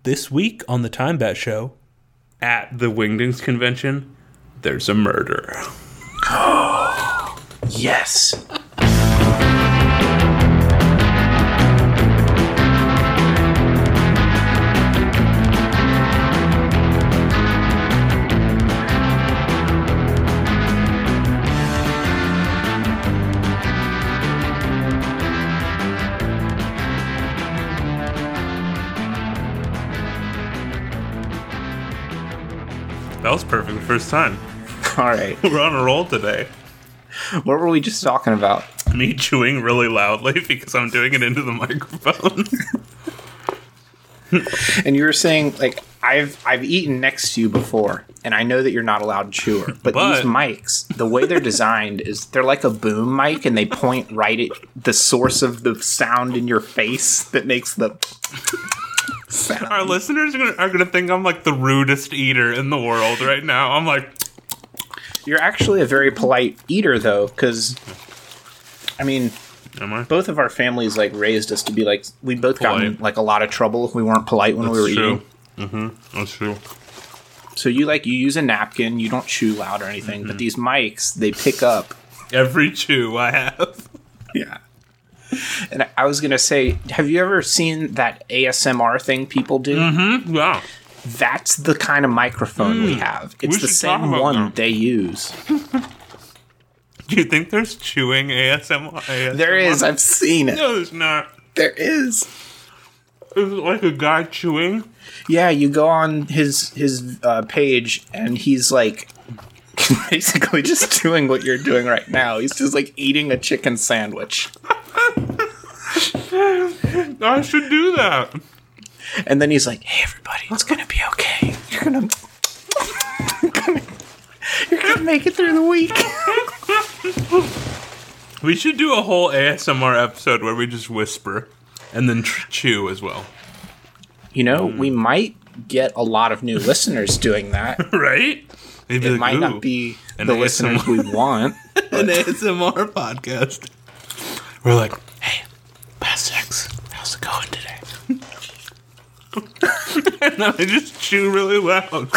This week on the Time Bat Show, at the Wingdings convention, there's a murder. Yes. That was perfect first time. All right. We're on a roll today. What were we just talking about? Me chewing really loudly because I'm doing it into the microphone. And you were saying, like, I've eaten next to you before, and I know that you're not allowed chewer. But these mics, the way they're designed is they're like a boom mic, and they point right at the source of the sound in your face that makes the sound. Our listeners are gonna think I'm like the rudest eater in the world right now. I'm like... You're actually a very polite eater, though, because, I mean... Am I? Both of our families, like, raised us to be, like... We both got in, like, a lot of trouble if we weren't polite when we were eating. Mm-hmm. That's true. So you use a napkin, you don't chew loud or anything, but these mics, they pick up... Every chew I have. Yeah. And I was going to say, have you ever seen that ASMR thing people do? Mm-hmm. Yeah. That's the kind of microphone we have. It's the same one they use. Do you think there's chewing ASMR? There is. I've seen it. No, there's not. There is. Is it like a guy chewing? Yeah, you go on his page, and he's like basically just doing what you're doing right now. He's just like eating a chicken sandwich. I should do that. And then he's like, "Hey, everybody, it's gonna be okay. You're gonna make it through the week." We should do a whole ASMR episode where we just whisper and then chew as well. You know, we might get a lot of new listeners doing that. Right? It might not be the listeners we want. An ASMR podcast. We're like, "Hey, Past X, how's it going today?" And then I just chew really loud.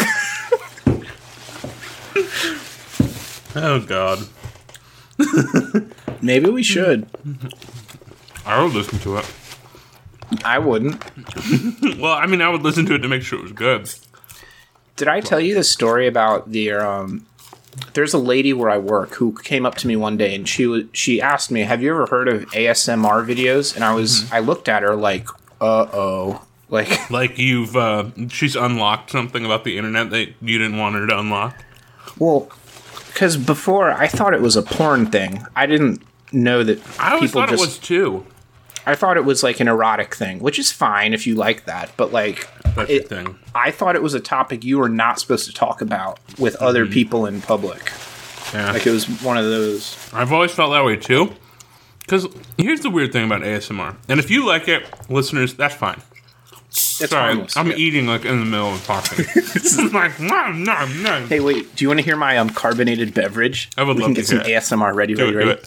Oh, God. Maybe we should. I would listen to it. I wouldn't. Well, I mean, I would listen to it to make sure it was good. Did I tell you the story about there's a lady where I work who came up to me one day and she asked me, "Have you ever heard of ASMR videos?" And I looked at her like, "Uh-oh." Like you've, she's unlocked something about the internet that you didn't want her to unlock? Well, because before I thought it was a porn thing. I didn't know that I always thought it was too. I thought it was like an erotic thing, which is fine if you like that. But like, that's the thing. I thought it was a topic you were not supposed to talk about with other people in public. Yeah. Like it was one of those. I've always felt that way too. Because here's the weird thing about ASMR. And if you like it, listeners, that's fine. It's Sorry, harmless. I'm eating like in the middle of talking. It's like, no. Hey, wait, do you want to hear my carbonated beverage? I would love to get some ASMR ready. Do it.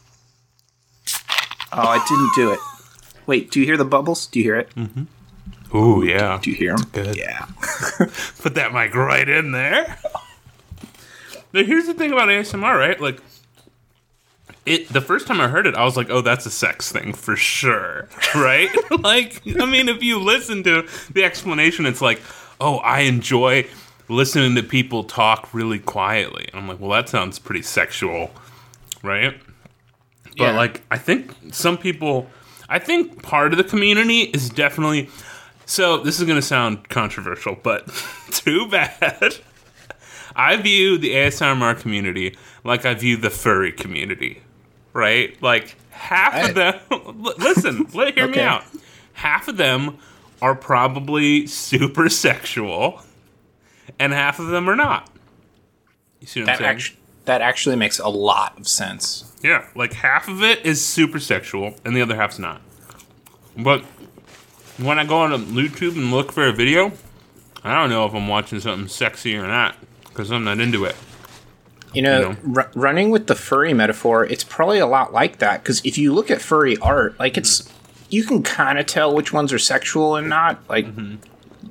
Oh, I didn't do it. Wait, do you hear the bubbles? Do you hear it? Mm-hmm. Ooh, yeah. Do you hear them? Good. Yeah. Put that mic right in there. But here's the thing about ASMR, right? Like, the first time I heard it, I was like, "Oh, that's a sex thing for sure," right? Like, I mean, if you listen to the explanation, it's like, "Oh, I enjoy listening to people talk really quietly." And I'm like, "Well, that sounds pretty sexual, right?" But like, I think part of the community is definitely. So this is going to sound controversial, but too bad. I view the ASMR community like I view the furry community. Right? Like, half of them... Listen, hear me out. Half of them are probably super sexual, and half of them are not. You see what I'm saying? That actually makes a lot of sense. Yeah, like, half of it is super sexual, and the other half's not. But when I go on YouTube and look for a video, I don't know if I'm watching something sexy or not, because I'm not into it. You know, running with the furry metaphor, it's probably a lot like that. Because if you look at furry art, like you can kind of tell which ones are sexual and not. Like,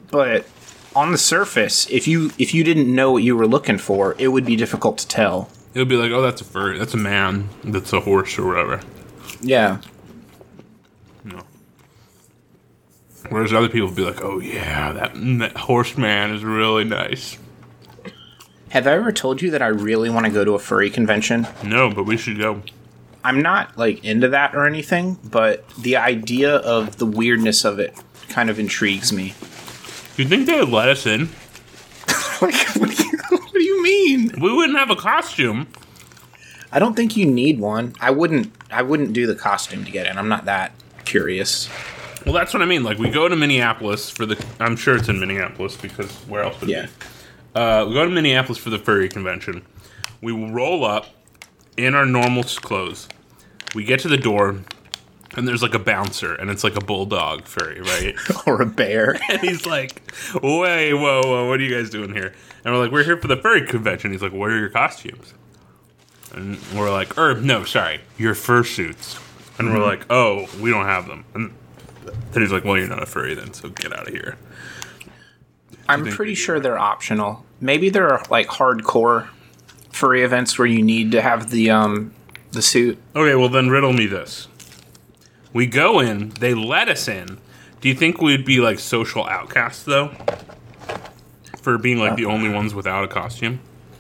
But on the surface, if you didn't know what you were looking for, it would be difficult to tell. It would be like, oh, that's a furry. That's a man. That's a horse or whatever. Yeah. No. Whereas other people would be like, oh, yeah, that horseman is really nice. Have I ever told you that I really want to go to a furry convention? No, but we should go. I'm not, like, into that or anything, but the idea of the weirdness of it kind of intrigues me. Do you think they would let us in? Like, what do you mean? We wouldn't have a costume. I don't think you need one. I wouldn't do the costume to get in. I'm not that curious. Well, that's what I mean. Like, we go to Minneapolis for the... I'm sure it's in Minneapolis, because where else would it be? We go to Minneapolis for the furry convention. We roll up in our normal clothes. We get to the door, and there's like a bouncer, and it's like a bulldog furry, right? Or a bear. And he's like, wait, whoa, what are you guys doing here? And we're like, we're here for the furry convention. He's like, what are your costumes? And we're like, no, sorry, your fursuits. And we're like, oh, we don't have them. And then he's like, well, you're not a furry then, so get out of here. I'm pretty sure they're optional. Maybe there are like hardcore furry events where you need to have the suit. Okay, well then riddle me this. We go in, they let us in. Do you think we'd be like social outcasts though? For being like the only ones without a costume?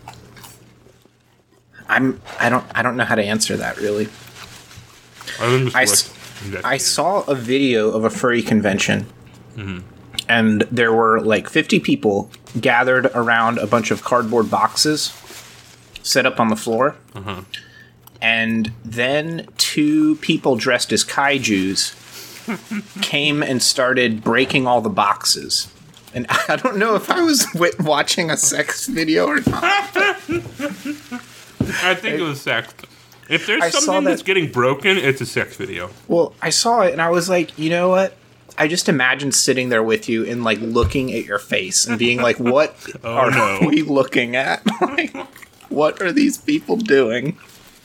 I don't know how to answer that really. I saw a video of a furry convention. Mm-hmm. And there were like 50 people gathered around a bunch of cardboard boxes set up on the floor. Uh-huh. And then 2 people dressed as kaijus came and started breaking all the boxes. And I don't know if I was watching a sex video or not. I think it was sex. If there's something that's getting broken, it's a sex video. Well, I saw it and I was like, you know what? I just imagine sitting there with you and like looking at your face and being like, what we looking at? Like, what are these people doing?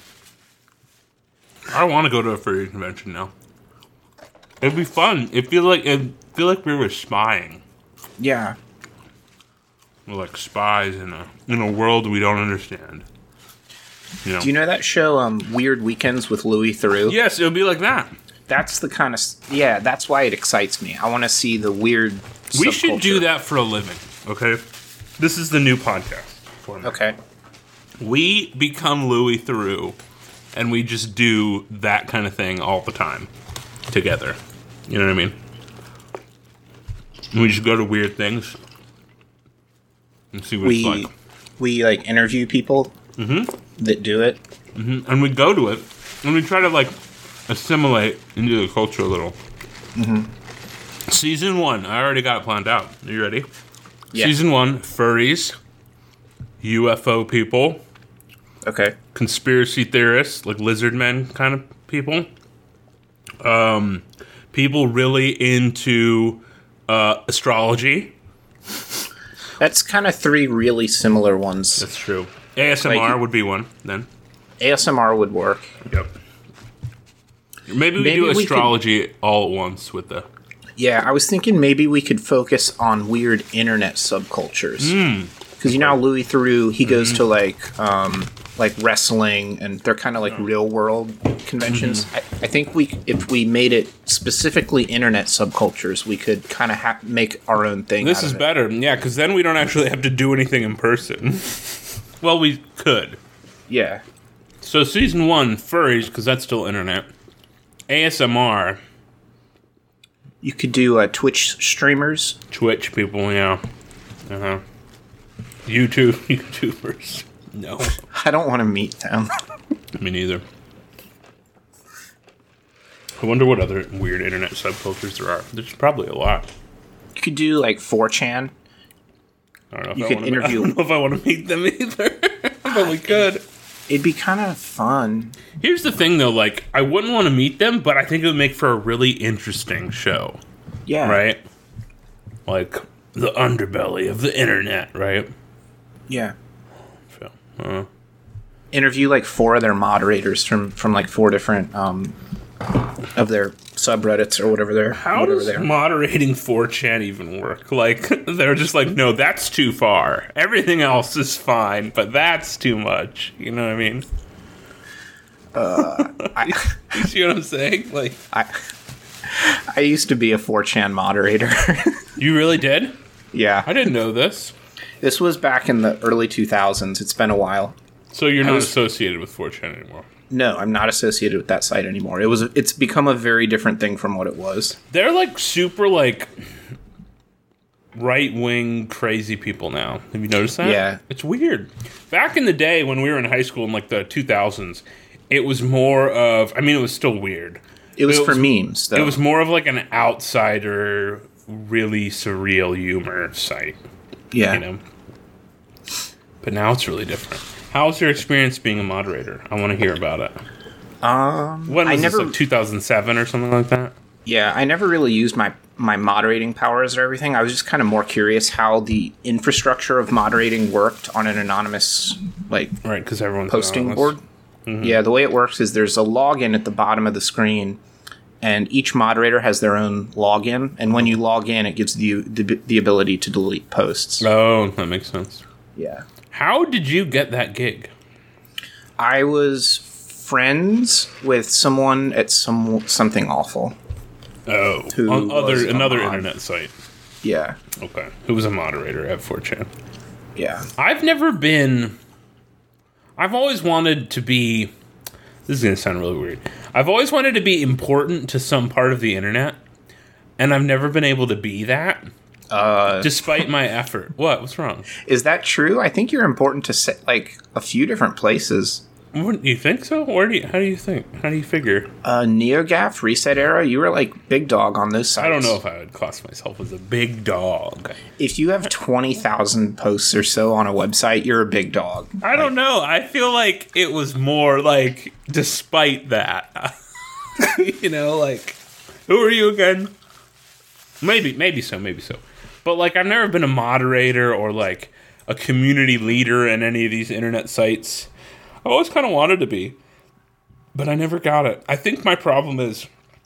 I want to go to a furry convention now. It'd be fun. It'd feel like we were spying. Yeah. We're like spies in a world we don't understand. You know? Do you know that show, Weird Weekends with Louis Theroux? Yes, it would be like that. That's the kind of... Yeah, that's why it excites me. I want to see the weird We should do that for a living, okay? This is the new podcast for me. Okay. We become Louis Theroux, and we just do that kind of thing all the time together. You know what I mean? And we just go to weird things and see what it's like. We, like, interview people that do it. Mm-hmm. And we go to it, and we try to, like... assimilate into the culture a little. Mm-hmm. Season 1, I already got it planned out. Are you ready? Yeah. Season 1, furries, UFO people. Okay. Conspiracy theorists, like lizard men kind of people. People really into astrology. That's kind of 3 really similar ones. That's true. ASMR would be one, then. ASMR would work. Yep. Maybe we do astrology all at once with the... Yeah, I was thinking maybe we could focus on weird internet subcultures. Because you know how Louis Theroux, he goes to like wrestling, and they're kind of like real world conventions. I think if we made it specifically internet subcultures, we could kind of make our own thing. This is better, yeah, because then we don't actually have to do anything in person. Well, we could. Yeah. So season 1, furries, because that's still internet. ASMR. You could do Twitch streamers. Twitch people, yeah. Uh-huh. YouTubers. No. I don't want to meet them. Me neither. I wonder what other weird internet subcultures there are. There's probably a lot. You could do like 4chan. I don't know if I want to meet them either. But we could. It'd be kind of fun. Here's the thing, though. Like, I wouldn't want to meet them, but I think it would make for a really interesting show. Yeah. Right? Like, the underbelly of the internet, right? Yeah. So, interview, like, 4 of their moderators from like, 4 different of their subreddits or whatever they're. How does moderating 4chan even work? Like, they're just like, no, that's too far. Everything else is fine, but that's too much. You know what I mean? You see what I'm saying? Like, I used to be a 4chan moderator. You really did? Yeah. I didn't know this. This was back in the early 2000s. It's been a while. So you're not associated with 4chan anymore? No, I'm not associated with that site anymore. It's become a very different thing from what it was. They're like super like right-wing crazy people now. Have you noticed that? Yeah. It's weird. Back in the day when we were in high school in like the 2000s, it was more of, I mean, it was still weird. It was for memes, though. It was more of like an outsider, really surreal humor site. Yeah. You know? But now it's really different. How's your experience being a moderator? I want to hear about it. When was this, like 2007 or something like that? Yeah, I never really used my moderating powers or everything. I was just kind of more curious how the infrastructure of moderating worked on an anonymous, like, right, because everyone's posting anonymous. board. Mm-hmm. Yeah, the way it works is there's a login at the bottom of the screen, and each moderator has their own login. And when you log in, it gives you the ability to delete posts. Oh, that makes sense. Yeah. How did you get that gig? I was friends with someone at something awful. Oh, on another internet site. Yeah. Okay. Who was a moderator at 4chan? Yeah. I've always wanted to be, this is going to sound really weird. I've always wanted to be important to some part of the internet, and I've never been able to be that. Despite my effort. What's wrong? Is that true? I think you're important to like a few different places. Wouldn't you think so? How do you think? How do you figure? NeoGAF, Reset Era, you were like big dog on those sites. I don't know if I would class myself as a big dog. If you have 20,000 posts or so on a website, you're a big dog. I don't know. I feel like it was more like despite that. You know, like, who are you again? Maybe so. But, like, I've never been a moderator or, like, a community leader in any of these internet sites. I always kind of wanted to be, but I never got it. I think my problem is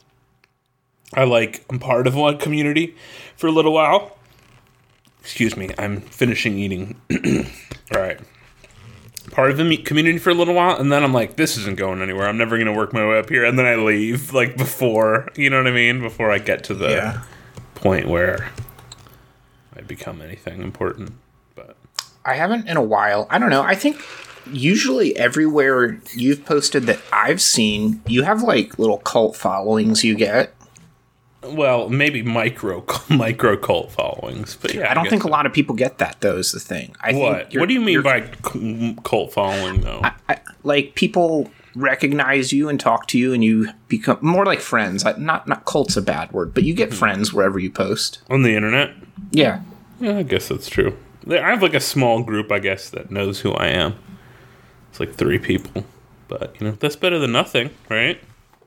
I'm part of one community for a little while. Excuse me, I'm finishing eating. All right. Part of the community for a little while, and then I'm like, this isn't going anywhere. I'm never going to work my way up here. And then I leave, like, before, you know what I mean? Before I get to the point where I become anything important. But I haven't in a while. I don't know. I think usually everywhere you've posted that I've seen, you have like little cult followings you get. Well, maybe micro cult followings, but yeah. I don't think a lot of people get that, though, is the thing. What do you mean by cult following, though? Like, people recognize you and talk to you, and you become more like friends. Like, not cult's a bad word, but you get friends wherever you post. On the internet? Yeah. Yeah, I guess that's true. I have like a small group, I guess, that knows who I am. It's like 3 people. But, you know, that's better than nothing, right?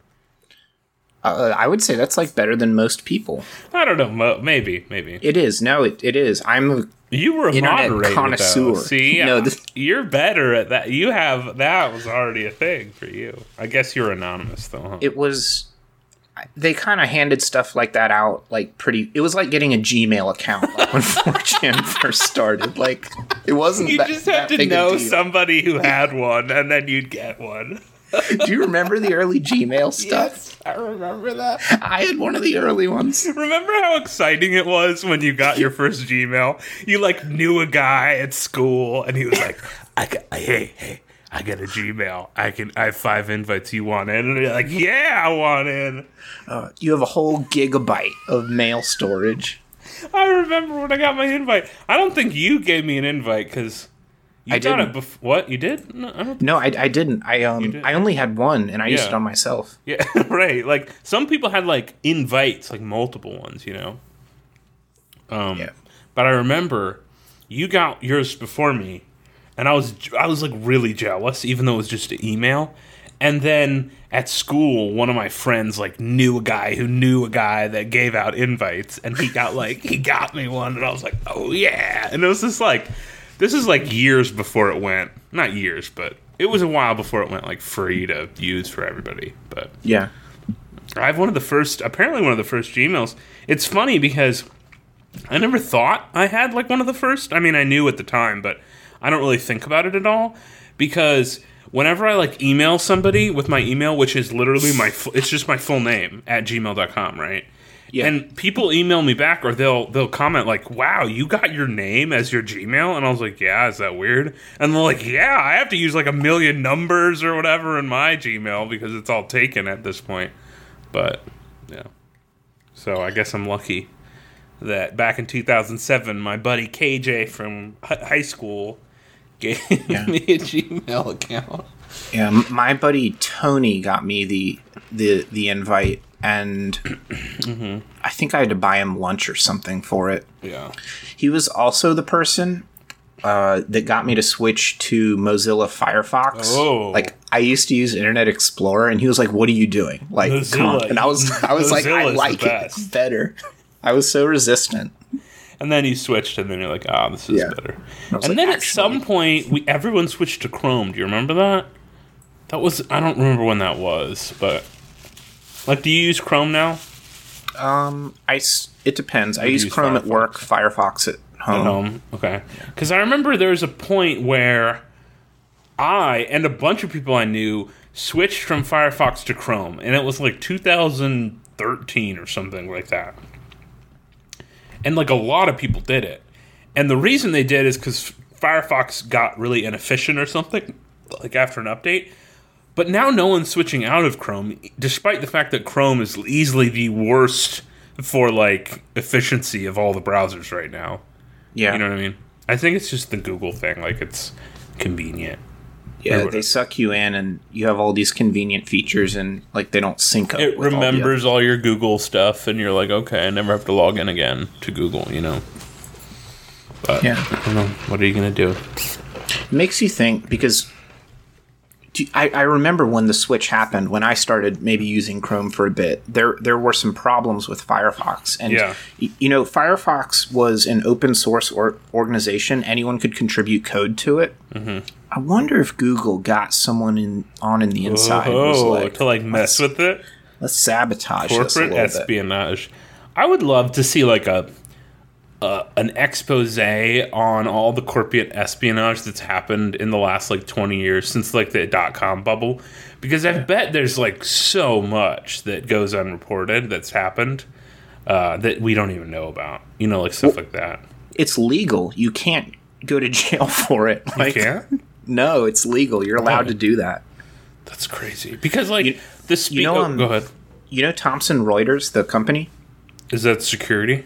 I would say that's like better than most people. I don't know. Maybe. It is. No, it is. You were a moderator, connoisseur. Though. See, no, you're better at that. That was already a thing for you. I guess you're anonymous, though, huh? It was. They kind of handed stuff like that out, like pretty. It was like getting a Gmail account like when 4chan first started. Like, it wasn't. You just had to know somebody who had one, and then you'd get one. Do you remember the early Gmail stuff? Yes, I remember that. I had one of the early ones. Remember how exciting it was when you got your first Gmail? You like knew a guy at school, and he was like, "Hey, I got a Gmail. I have 5 invites. You want in?" And you're like, "Yeah, I want in." You have a whole gigabyte of mail storage. I remember when I got my invite. I don't think you gave me an invite because. I got it before. What? You did? No, I didn't. I only had one, and I used it on myself. Yeah, right. Like, some people had, like, invites, like, multiple ones, you know? Yeah. But I remember you got yours before me, and I was, like, really jealous, even though it was just an email. And then at school, one of my friends, like, knew a guy who knew a guy that gave out invites, and he got me one, and I was like, oh, yeah. And it was just, like... This is like years before it went, not years, but it was a while before it went like free to use for everybody. But yeah, I have apparently one of the first Gmails. It's funny because I never thought I had like one of the first. I mean, I knew at the time, but I don't really think about it at all because whenever I like email somebody with my email, which is literally it's just my full name at gmail.com, right? Yeah. And people email me back or they'll comment like, wow, you got your name as your Gmail? And I was like, yeah, is that weird? And they're like, yeah, I have to use like a million numbers or whatever in my Gmail because it's all taken at this point. But, yeah. So I guess I'm lucky that back in 2007, my buddy KJ from high school gave me a Gmail account. Yeah, my buddy Tony got me the invite, and I think I had to buy him lunch or something for it. Yeah. He was also the person that got me to switch to Mozilla Firefox. Oh. Like, I used to use Internet Explorer, and he was like, what are you doing? Like, Mozilla. come on. And I was like, I like it better. I was so resistant. And then you switched, and then you're like, this is better. And like, then at some point, everyone switched to Chrome. Do you remember that? I don't remember when that was, but... Like, do you use Chrome now? It depends. I use Chrome at work, Firefox at home. At home, okay. Because I remember there was a point where I and a bunch of people I knew switched from Firefox to Chrome, and it was like 2013 or something like that. And like a lot of people did it. And the reason they did is because Firefox got really inefficient or something, like after an update. But now no one's switching out of Chrome, despite the fact that Chrome is easily the worst for like efficiency of all the browsers right now. Yeah. You know what I mean? I think it's just the Google thing. Like, it's convenient. Yeah, they suck you in, and you have all these convenient features, and like they don't sync up. It remembers all your Google stuff, and you're like, okay, I never have to log in again to Google, you know? But, yeah. I don't know. What are you going to do? It makes you think, because... I remember when the switch happened, when I started maybe using Chrome for a bit, there were some problems with Firefox. And, you know, Firefox was an open source organization. Anyone could contribute code to it. Mm-hmm. I wonder if Google got someone in the inside to mess with it? Let's sabotage this a little espionage. Bit. I would love to see like an expose on all the corporate espionage that's happened in the last like 20 years since like the .com bubble, because I bet there's like so much that goes unreported that's happened that we don't even know about, you know, like stuff like that. It's legal. You can't go to jail for it. Like, you can't? No, it's legal. You're allowed to do that. That's crazy. Because like go ahead. You know Thomson Reuters, the company? Is that security?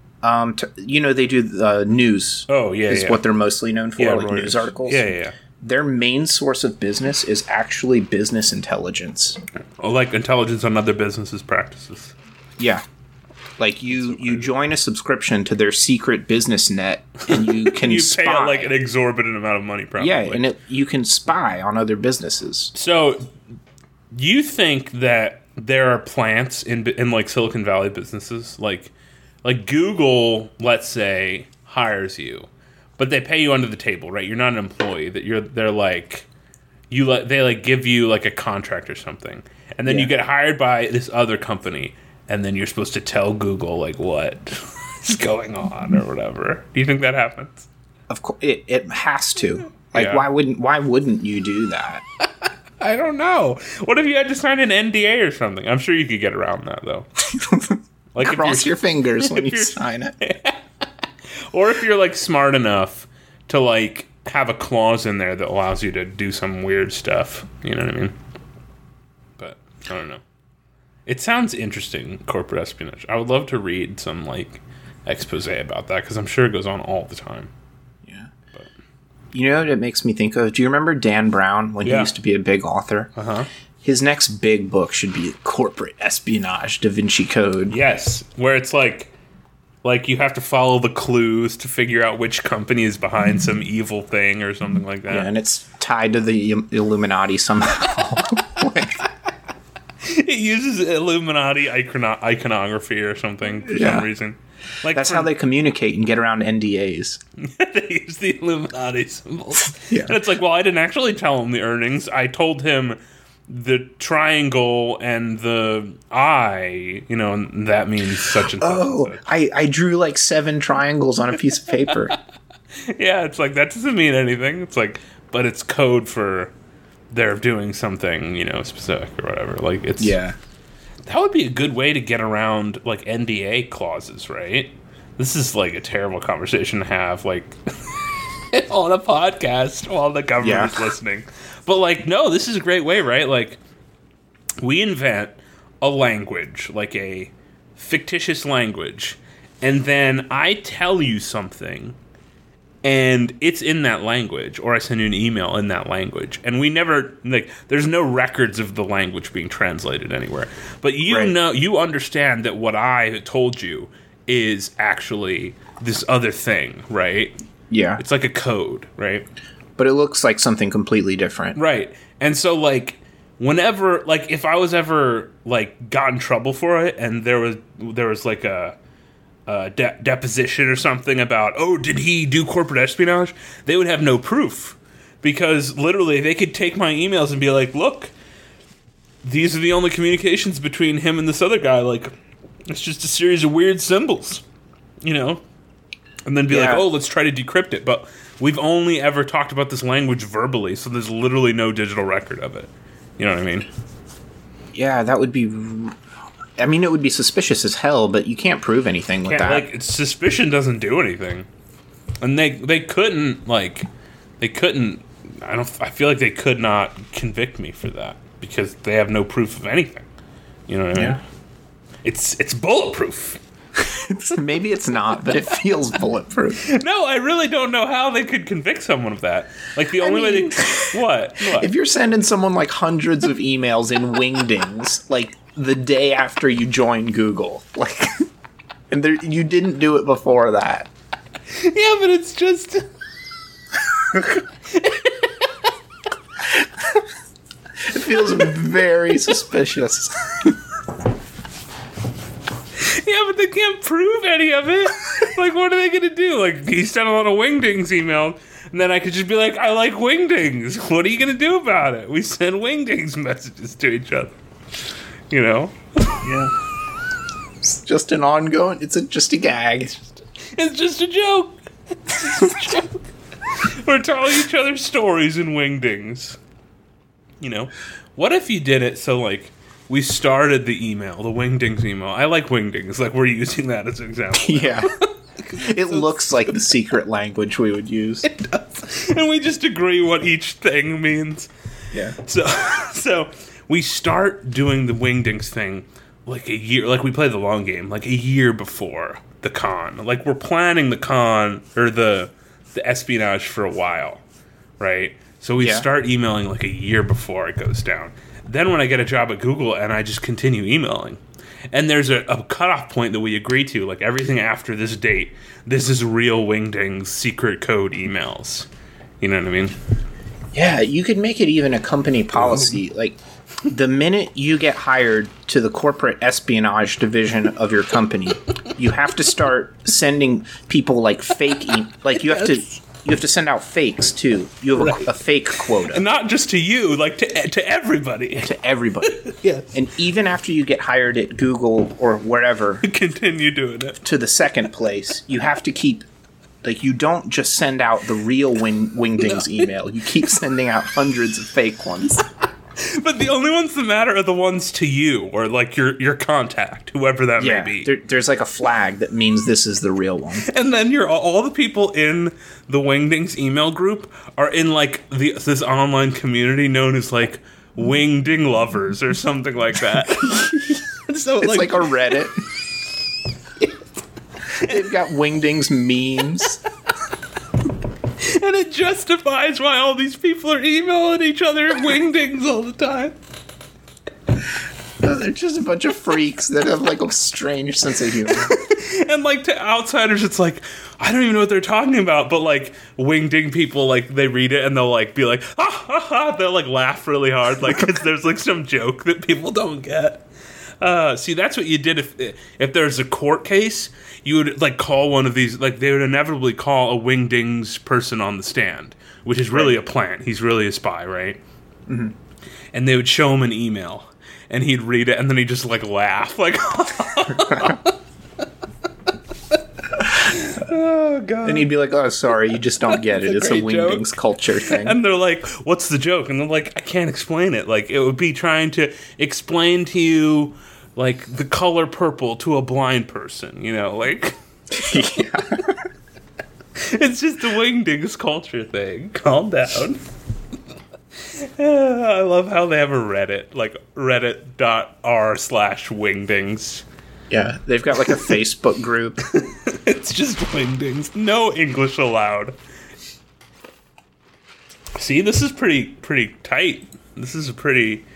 You know, they do news. Oh, yeah, is what they're mostly known for, like Reuters. News articles. Yeah. Their main source of business is actually business intelligence. Oh, like intelligence on other businesses' practices. Yeah. Like, you join a subscription to their secret business net, and you can you spy. Pay out, like, an exorbitant amount of money, probably. Yeah, and you can spy on other businesses. So, you think that there are plants in like, Silicon Valley businesses, like Google, let's say, hires you, but they pay you under the table, right? You're not an employee. They're like, they like give you like a contract or something, and then you get hired by this other company, and then you're supposed to tell Google like what is going on or whatever. Do you think that happens? Of course, it has to. Like, why wouldn't you do that? I don't know. What if you had to sign an NDA or something? I'm sure you could get around that though. Like, cross your fingers when you sign it. Or if you're like smart enough to like have a clause in there that allows you to do some weird stuff. You know what I mean? But I don't know. It sounds interesting, corporate espionage. I would love to read some like expose about that, because I'm sure it goes on all the time. Yeah. But. You know what it makes me think of? Do you remember Dan Brown when he used to be a big author? Uh-huh. His next big book should be Corporate Espionage, Da Vinci Code. Yes, where it's like you have to follow the clues to figure out which company is behind some evil thing or something like that. Yeah, and it's tied to the Illuminati somehow. It uses Illuminati iconography or something for some reason. Like that's how they communicate and get around NDAs. They use the Illuminati symbols. Yeah. And it's like, well, I didn't actually tell him the earnings. I told him the triangle and the eye, and that means such and such. Oh, and such. I drew like 7 triangles on a piece of paper. Yeah, it's like, that doesn't mean anything. It's like, but it's code for they're doing something, specific or whatever. Like, it's... Yeah. That would be a good way to get around, like, NDA clauses, right? This is, like, a terrible conversation to have, like, on a podcast while the government is listening. But, like, no, this is a great way, right? Like, we invent a language, like a fictitious language, and then I tell you something, and it's in that language, or I send you an email in that language, and we never, like, there's no records of the language being translated anywhere. But you understand that what I told you is actually this other thing, right? Yeah. It's like a code, right? But it looks like something completely different. Right. And so, like, whenever, like, if I was ever, like, got in trouble for it, and there was like a deposition or something about, oh, did he do corporate espionage? They would have no proof. Because, literally, they could take my emails and be like, look, these are the only communications between him and this other guy. Like, it's just a series of weird symbols, And then be like, oh, let's try to decrypt it. But we've only ever talked about this language verbally, so there's literally no digital record of it. You know what I mean? Yeah, that would be... I mean, it would be suspicious as hell, but you can't prove anything with that. Like, suspicion doesn't do anything. And they couldn't, like... They couldn't... I feel like they could not convict me for that. Because they have no proof of anything. You know what I mean? Yeah. It's bulletproof. Maybe it's not, but it feels bulletproof. No, I really don't know how they could convict someone of that. Like, the only way they... What? If you're sending someone, like, hundreds of emails in wingdings, like, the day after you join Google, like, and you didn't do it before that. Yeah, but it's just... It feels very suspicious. Yeah, but they can't prove any of it. Like, what are they going to do? Like, he sent a lot of wingdings email, and then I could just be like, I like wingdings. What are you going to do about it? We send wingdings messages to each other. Yeah. It's just an ongoing... It's just a gag. It's just a joke. We're telling each other stories in wingdings. What if you did it so, like, we started the email, the wingdings email. I like wingdings. Like, we're using that as an example. Yeah. It looks like the secret language we would use. It does. And we just agree what each thing means. Yeah. So we start doing the wingdings thing like a year, like we play the long game, like a year before the con. Like, we're planning the con, or the espionage for a while, right? So we start emailing like a year before it goes down. Then when I get a job at Google, and I just continue emailing. And there's a cutoff point that we agree to, like, everything after this date, this is real wingdings secret code emails. You know what I mean? Yeah, you could make it even a company policy. Like, the minute you get hired to the corporate espionage division of your company, you have to start sending people, like, fake like, you have to send out fakes, too. You have a fake quota. And not just to you, like, to everybody. To everybody. Yes. And even after you get hired at Google or wherever... Continue doing it. To the second place, you have to keep... Like, you don't just send out the real wingdings email. You keep sending out hundreds of fake ones. But the only ones that matter are the ones to you, or, like, your contact, whoever that may be. There's, like, a flag that means this is the real one. And then all the people in the wingdings email group are in, like, this online community known as, like, wingding lovers or something like that. So it's like a Reddit. They've got wingdings memes. And it justifies why all these people are emailing each other wingdings all the time. They're just a bunch of freaks that have, like, a strange sense of humor. And, like, to outsiders, it's like, I don't even know what they're talking about, but, like, wingding people, like, they read it and they'll, like, be like, ha, ha, ha. They'll, like, laugh really hard, like, because there's, like, some joke that people don't get. See, that's what you did if there's a court case. You would, like, call one of these, like, they would inevitably call a wingdings person on the stand, which is really a plant. He's really a spy, right? Mm-hmm. and they would show him an email, and he'd read it, and then he'd just like laugh, like, oh god. And he'd be like, "Oh, sorry, you just don't get it. It's a Wingdings culture thing." And they're like, "What's the joke?" And they're like, "I can't explain it. Like, it would be trying to explain to you, like, the color purple to a blind person, you know, like." Yeah. It's just a Wingdings culture thing. Calm down. I love how they have a Reddit, like reddit.r/Wingdings. Yeah, they've got like a Facebook group. It's just Wingdings. No English allowed. See, this is pretty tight. This is a pretty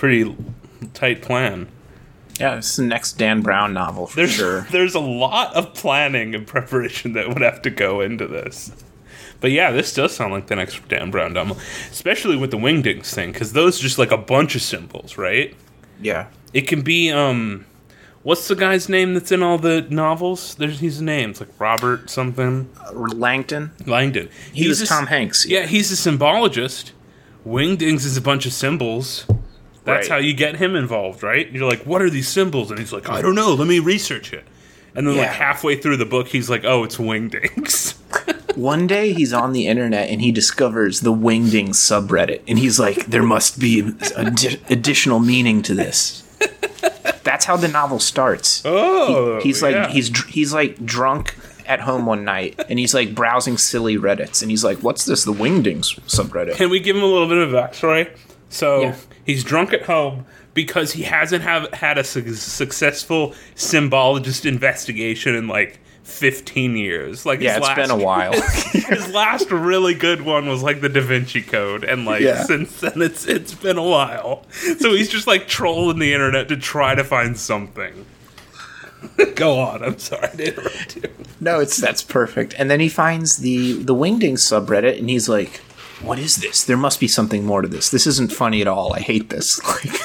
tight plan. Yeah, it's the next Dan Brown novel for sure. There's a lot of planning and preparation that would have to go into this. But yeah, this does sound like the next Dan Brown novel, especially with the Wingdings thing, because those are just like a bunch of symbols, right? Yeah. It can be, what's the guy's name that's in all the novels? There's his name. It's like Robert something. Langdon. He was Tom Hanks. Yeah, he's a symbologist. Wingdings is a bunch of symbols. That's Right. how you get him involved, right? You're like, what are these symbols? And he's like, I don't know. Let me research it. And then, like, halfway through the book, he's like, oh, it's Wingdings. One day he's on the internet and he discovers the Wingdings subreddit. And he's like, there must be additional meaning to this. That's how the novel starts. Oh, he's yeah. like he's like drunk at home one night and he's like browsing silly Reddits and he's like, what's this? The Wingdings subreddit. Can we give him a little bit of backstory? So, Yeah. He's drunk at home because he hasn't had a successful symbologist investigation in, like, 15 years. Like, Yeah, it's been a while. His last really good one was, like, the Da Vinci Code. And, like, since then, it's been a while. So he's just, like, trolling the internet to try to find something. Go on. I'm sorry to interrupt you. No, that's perfect. And then he finds the Wingdings subreddit and he's like, what is this? There must be something more to this. This isn't funny at all. I hate this. Like,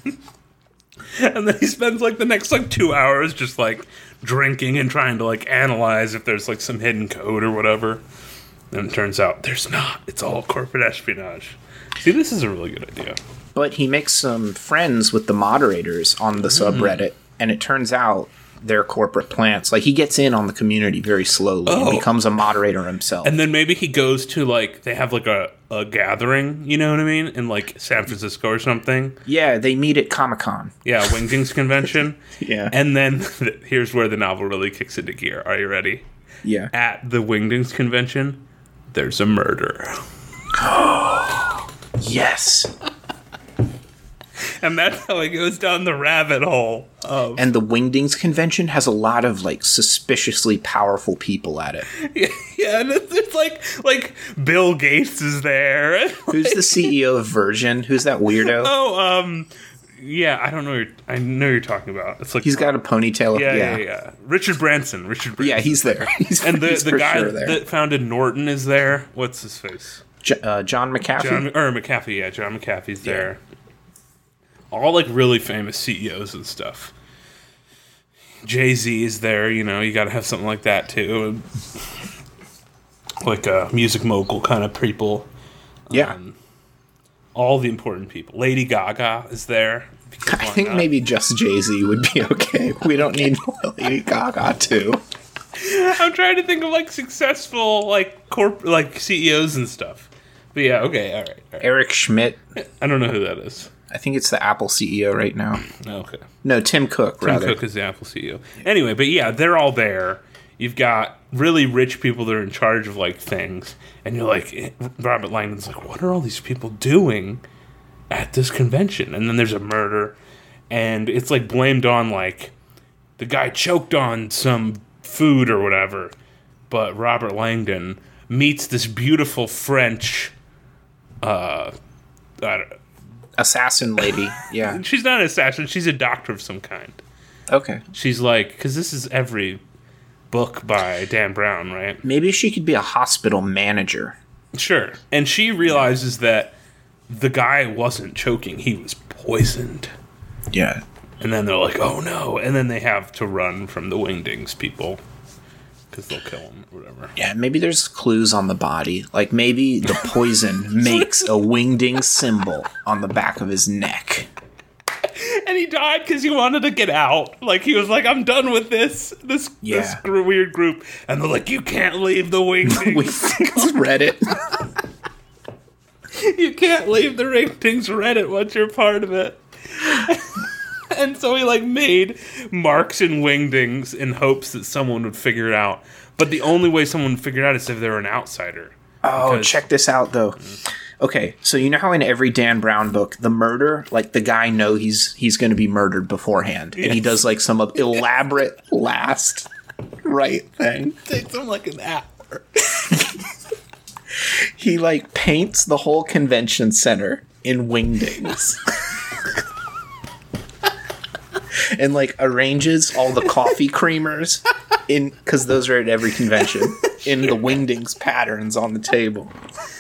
and then he spends like the next like 2 hours just like drinking and trying to like analyze if there's like some hidden code or whatever. And it turns out there's not. It's all corporate espionage. See, this is a really good idea. but he makes some friends with the moderators on the subreddit, and it turns out they're corporate plants. Like, he gets in on the community very slowly and becomes a moderator himself. And then maybe he goes to, like, they have, like, a gathering, you know what I mean? In, like, San Francisco or something. Yeah, they meet at Comic-Con. Yeah, Wingdings convention. Yeah. And then here's where the novel really kicks into gear. Are you ready? Yeah. At the Wingdings convention, there's a murder. Yes. And that's how it goes down the rabbit hole. And the Wingdings convention has a lot of, like, suspiciously powerful people at it. Yeah, and it's like Bill Gates is there. Who's the CEO of Virgin? Who's that weirdo? Yeah, I don't know. I know you're talking about. It's like He's got a ponytail. Yeah. Richard Branson. Yeah, he's there. And he's the for guy sure there. that founded Norton is there. What's his face? John McAfee. McAfee. Yeah, John McAfee's there. All like really famous CEOs and stuff. Jay-Z is there. You know, you got to have something like that too. Like a music mogul kind of people. Yeah. All the important people. Lady Gaga is there. I think maybe just Jay-Z would be okay. We don't need Lady Gaga too. I'm trying to think of like successful like CEOs and stuff. But yeah, okay, all right. Eric Schmidt. I don't know who that is. I think it's the Apple CEO right now. Okay. No, Tim Cook, rather. Tim Cook is the Apple CEO. Anyway, but yeah, they're all there. You've got really rich people that are in charge of like things, and you're like, Robert Langdon's like, what are all these people doing at this convention? And then there's a murder, and it's like blamed on like the guy choked on some food or whatever. But Robert Langdon meets this beautiful French, assassin lady. Yeah. She's not an assassin. She's a doctor of some kind. Okay. She's like, because this is every book by Dan Brown, right? Maybe she could be a hospital manager. Sure. And she realizes that the guy wasn't choking. He was poisoned. Yeah. And then they're like, oh no. And then they have to run from the Wingdings people. because they'll kill him or whatever. Yeah, maybe there's clues on the body. Like maybe the poison makes a wingding symbol on the back of his neck. And he died because he wanted to get out. Like, he was like, I'm done with this weird group. And they're like, you can't leave the Wingdings. Reddit. You can't leave the Wingdings Reddit once you're part of it. And so he, like, made marks in Wingdings in hopes that someone would figure it out. But the only way someone would figure it out is if they were an outsider. Oh, check this out, though. Okay, so you know how in every Dan Brown book, the murder, like the guy he's going to be murdered beforehand, and he does like some elaborate last right thing. Takes him like an hour. He like paints the whole convention center in Wingdings. And like arranges all the coffee creamers in, because those are at every convention, in the Wingdings patterns on the table.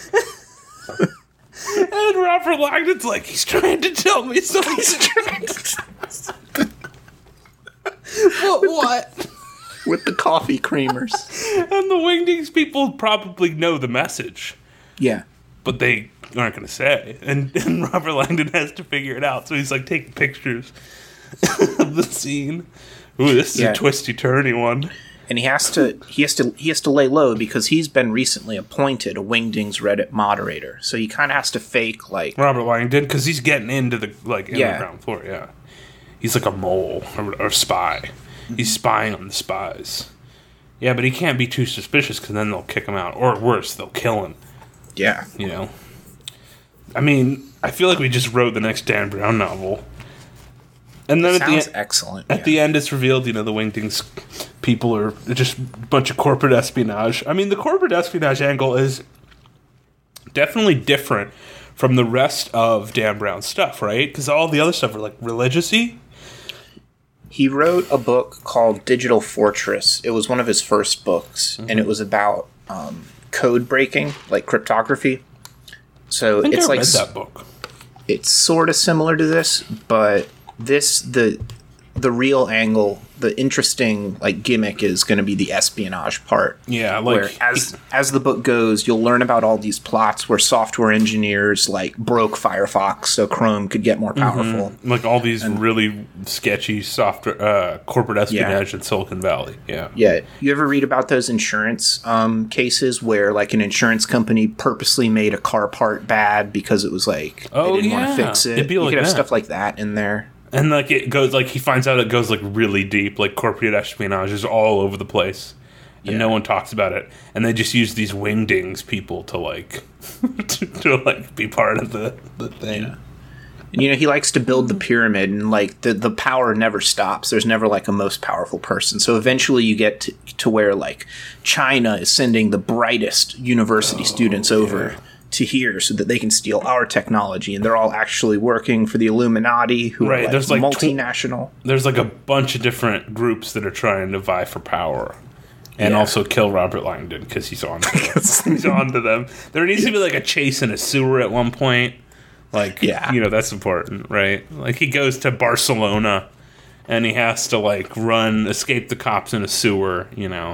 And Robert Langdon's like, he's trying to tell me something. But what? With the coffee creamers. And the Wingdings people probably know the message. Yeah. But they aren't going to say. And Robert Langdon has to figure it out. So he's like taking pictures of the scene. Ooh, this is a twisty-turny one. And he has to lay low because he's been recently appointed a Wingdings Reddit moderator. So he kind of has to fake like Robert Langdon, because he's getting into the underground floor. Yeah, he's like a mole or spy. He's spying on the spies. Yeah, but he can't be too suspicious because then they'll kick him out, or worse, they'll kill him. Yeah, you know. I mean, I feel like we just wrote the next Dan Brown novel. And then excellent. At the end, it's revealed, the Wingdings people are just a bunch of corporate espionage. I mean, the corporate espionage angle is definitely different from the rest of Dan Brown's stuff, right? Because all the other stuff are like religious-y. He wrote a book called Digital Fortress. It was one of his first books, and it was about code breaking, like cryptography. So it's like read that book. It's sort of similar to this, but the real angle, the interesting like gimmick is going to be the espionage part. Yeah, like where as the book goes, you'll learn about all these plots where software engineers like broke Firefox so Chrome could get more powerful. Mm-hmm. Like all these really sketchy software corporate espionage in Silicon Valley. Yeah. Yeah. You ever read about those insurance cases where like an insurance company purposely made a car part bad because it was like they didn't want to fix it? It'd be like you could have stuff like that in there. And like it goes, like he finds out it goes like really deep, like corporate espionage is all over the place, and no one talks about it, and they just use these Wingdings people to like to like be part of the thing. Yeah. And, he likes to build the pyramid, and like the power never stops. There's never like a most powerful person. So eventually you get to where like China is sending the brightest university students over to here so that they can steal our technology, and they're all actually working for the Illuminati, who are like there's like multinational. There's like a bunch of different groups that are trying to vie for power, and also kill Robert Langdon because he's on to them. He's on to them. There needs to be like a chase in a sewer at one point. Like, that's important, right? Like he goes to Barcelona, and he has to like escape the cops in a sewer.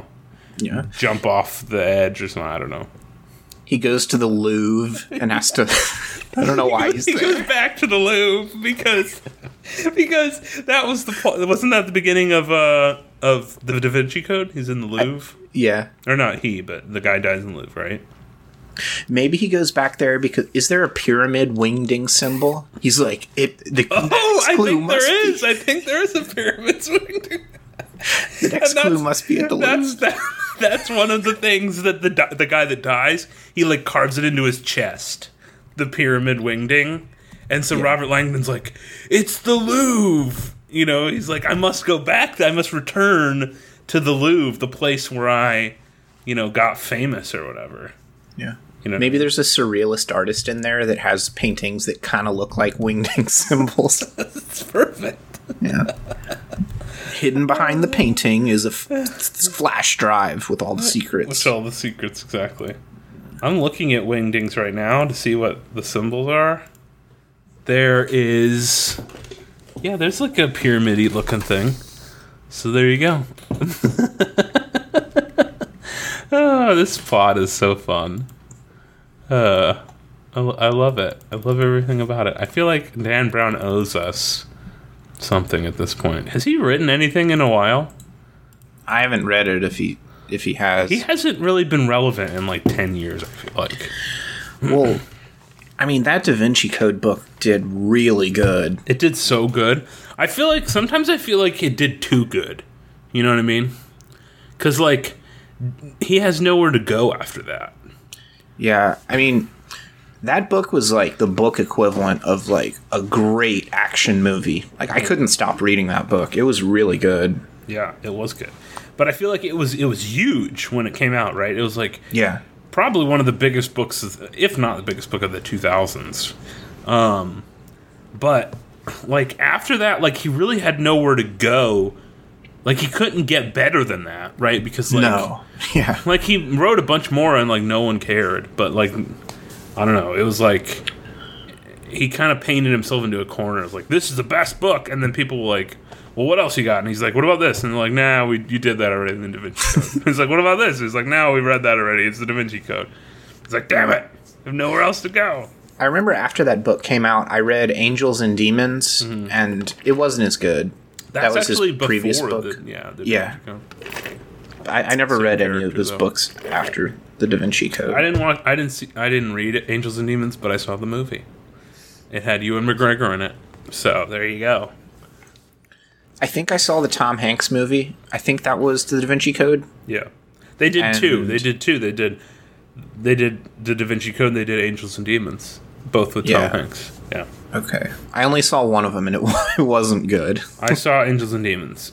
Jump off the edge or something. I don't know. He goes to the Louvre and has to. I don't know why he goes back to the Louvre because that was wasn't that the beginning of the Da Vinci Code? He's in the Louvre. Or not he, but the guy dies in the Louvre, right? Maybe he goes back there because is there a pyramid Wingding symbol? He's like it. I think there is. I think there is a pyramid Wingding. The next clue must be at the Louvre. That's one of the things that the guy that dies, he like carves it into his chest, the pyramid Wingding, and so Robert Langdon's like, it's the Louvre. He's like, I must go back. I must return to the Louvre, the place where I, got famous or whatever. Yeah. Maybe there's a surrealist artist in there that has paintings that kind of look like Wingding symbols. It's perfect. Yeah. Hidden behind the painting is a flash drive with all the secrets. With all the secrets, exactly. I'm looking at Wingdings right now to see what the symbols are. There is... Yeah, there's like a pyramid-y looking thing. So there you go. Oh, this plot is so fun. I love it. I love everything about it. I feel like Dan Brown owes us something at this point. Has he written anything in a while? I haven't read it. If he has, he hasn't really been relevant in like 10 years. I feel like. Well, I mean, that Da Vinci Code book did really good. It did so good. I feel like sometimes it did too good. You know what I mean? Because like he has nowhere to go after that. Yeah, I mean, that book was like the book equivalent of like a great action movie. Like I couldn't stop reading that book. It was really good. Yeah, it was good. But I feel like it was huge when it came out, right? It was like probably one of the biggest books, if not the biggest book of the 2000s. But like after that, like he really had nowhere to go. Like he couldn't get better than that, right? Because like like he wrote a bunch more and like no one cared. But like I don't know, it was like he kind of painted himself into a corner. It was like, this is the best book, and then people were like, well, what else you got? And he's like, what about this? And they're like, nah, you did that already in the Da Vinci Code. He's like, what about this? He's like, no, we read that already. It's the Da Vinci Code. He's like, damn it, I have nowhere else to go. I remember after that book came out, I read Angels and Demons, and it wasn't as good. That was his previous book. The Da Vinci Code. I never read any of his books after the Da Vinci Code. I didn't read it, Angels and Demons, but I saw the movie. It had Ewan McGregor in it, so there you go. I think I saw the Tom Hanks movie. I think that was the Da Vinci Code. Yeah, they did two. They did the Da Vinci Code. And they did Angels and Demons, both with Tom Hanks. Yeah. Okay. I only saw one of them, and it wasn't good. I saw Angels and Demons.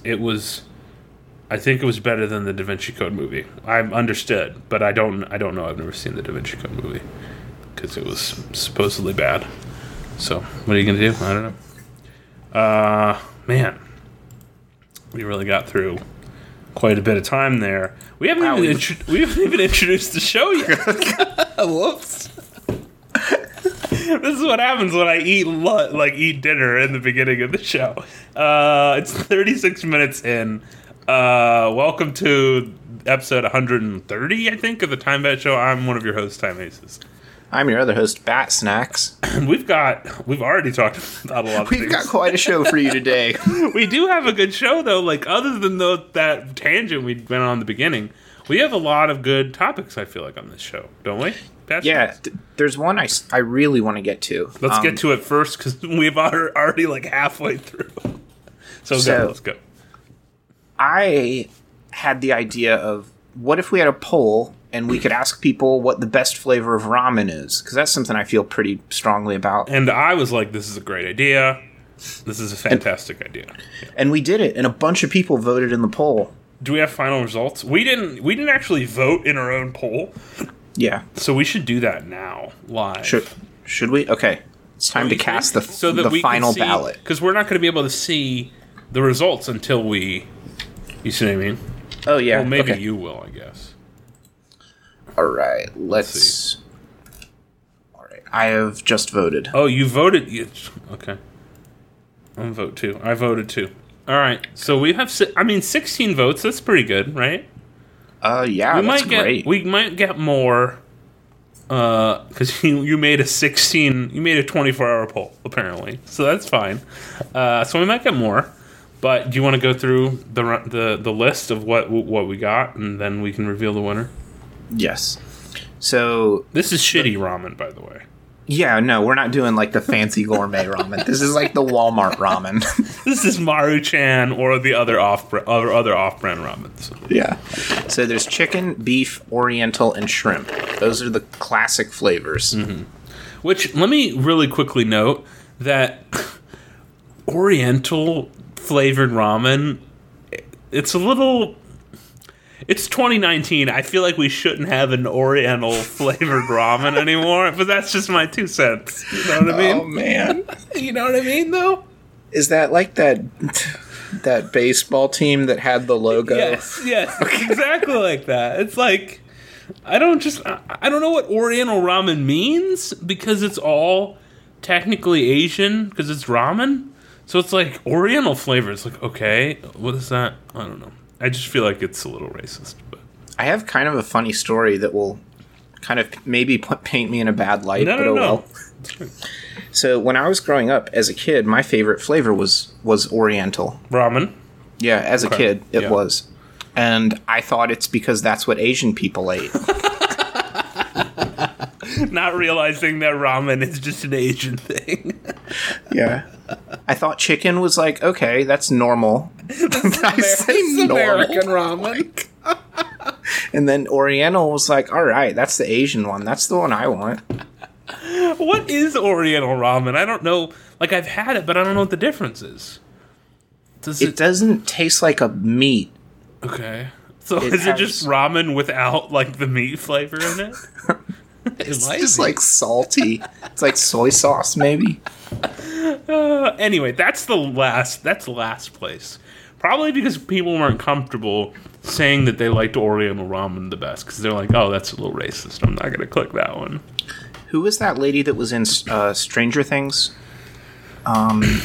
I think it was better than the Da Vinci Code movie. I understood, but I don't know. I've never seen the Da Vinci Code movie because it was supposedly bad. So what are you gonna do? I don't know. Man, we really got through quite a bit of time there. We haven't even introduced the show yet. Whoops. This is what happens when I eat dinner in the beginning of the show. It's 36 minutes in. Welcome to episode 130, I think, of the Time Bet Show. I'm one of your hosts, Time Aces. I'm your other host, Bat Snacks. We've already talked about a lot of things. We've got quite a show for you today. We do have a good show, though. Like, other than that tangent we went on in the beginning, we have a lot of good topics, I feel like, on this show, don't we? There's one I really want to get to. Let's get to it first, because we've already like halfway through. So let's go. I had the idea of, what if we had a poll and we could ask people what the best flavor of ramen is? Because that's something I feel pretty strongly about. And I was like, this is a great idea. This is a fantastic idea. Yeah. And we did it, and a bunch of people voted in the poll. Do we have final results? We didn't actually vote in our own poll. Yeah. So we should do that now, live. Should we? Okay. It's time to cast the final ballot. Because we're not going to be able to see the results until we... You see what I mean? Oh, yeah. Well, maybe you will, I guess. All right. Let's see. All right. I have just voted. Oh, you voted? Okay. I'm vote too. I voted too. All right. So we have, 16 votes. That's pretty good, right? Yeah, that's great. We might get more, because you made a 24-hour poll, apparently. So that's fine. So we might get more. But do you want to go through the list of what we got, and then we can reveal the winner? Yes. So this is shitty ramen, by the way. Yeah, no, we're not doing like the fancy gourmet ramen. This is like the Walmart ramen. This is Maruchan or the other off-brand ramens. Yeah. So there's chicken, beef, oriental, and shrimp. Those are the classic flavors. Mm-hmm. Which, let me really quickly note that oriental flavored ramen, it's 2019. I feel like we shouldn't have an oriental flavored ramen anymore, but that's just my 2 cents. You know what I mean? Oh, man. You know what I mean, though? Is that like that baseball team that had the logo? Yes, exactly like that. It's like, I don't know what oriental ramen means, because it's all technically Asian, because it's ramen. So it's like oriental flavor. It's like, okay, what is that? I don't know. I just feel like it's a little racist. But I have kind of a funny story that will kind of maybe paint me in a bad light, but oh well. So when I was growing up as a kid, my favorite flavor was Oriental. Ramen? Yeah, as a kid, it was. And I thought it's because that's what Asian people ate. Not realizing that ramen is just an Asian thing. Yeah. I thought chicken was like, okay, that's normal. I say American ramen. And then Oriental was like, all right, that's the Asian one. That's the one I want. What is Oriental ramen? I don't know. Like, I've had it, but I don't know what the difference is. It doesn't taste like a meat. Okay. So is it just ramen without, like, the meat flavor in it? It's just, like, salty. It's like soy sauce, maybe. Anyway, that's the last place. Probably because people weren't comfortable saying that they liked Oriental ramen the best. Because they're like, oh, that's a little racist. I'm not going to click that one. Who was that lady that was in Stranger Things? Johnny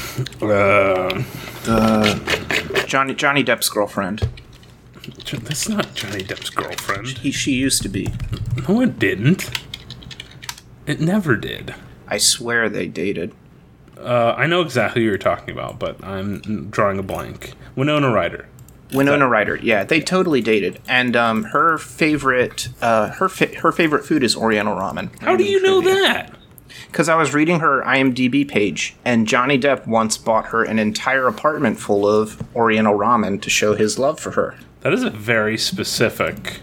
Depp's girlfriend. That's not Johnny Depp's girlfriend. She used to be. No, it didn't. It never did. I swear they dated. I know exactly who you're talking about, but I'm drawing a blank. Winona Ryder. Yeah, they totally dated, and her favorite food is Oriental ramen. How do you know that? Because I was reading her IMDb page, and Johnny Depp once bought her an entire apartment full of Oriental ramen to show his love for her. That is a very specific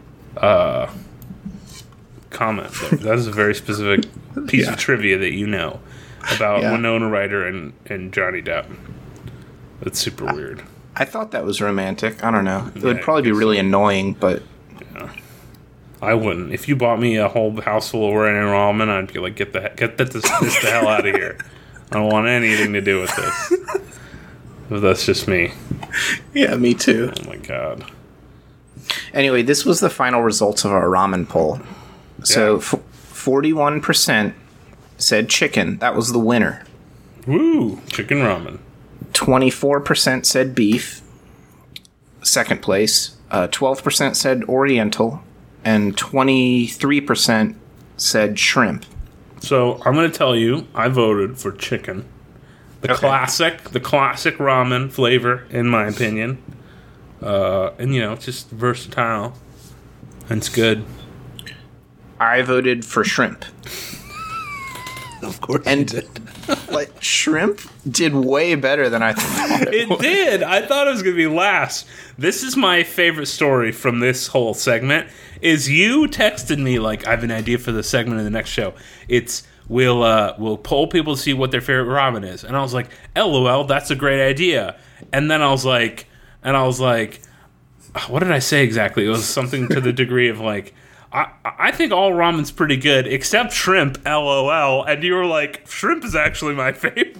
comment. That is a very specific piece of trivia that you know about Winona Ryder and Johnny Depp. That's super weird. I thought that was romantic. I don't know. It would probably be really annoying, but... Yeah. I wouldn't. If you bought me a whole house full of Oriental ramen, I'd be like, get this the hell out of here. I don't want anything to do with this. But that's just me. Yeah, me too. Oh my god. Anyway, this was the final results of our ramen poll. So, 41% said chicken. That was the winner. Woo! Chicken ramen. 24% said beef. Second place. 12% said Oriental. And 23% said shrimp. So, I'm going to tell you, I voted for chicken. The classic ramen flavor, in my opinion. And, it's just versatile. And it's good. I voted for shrimp. Of course you did. Like, shrimp did way better than I thought it did. I thought it was going to be last. This is my favorite story from this whole segment, is you texted me, like, I have an idea for the segment in the next show. It's, we'll poll people to see what their favorite ramen is. And I was like, LOL, that's a great idea. And then I was like, what did I say exactly? It was something to the degree of, like, I think all ramen's pretty good, except shrimp, LOL. And you were like, shrimp is actually my favorite.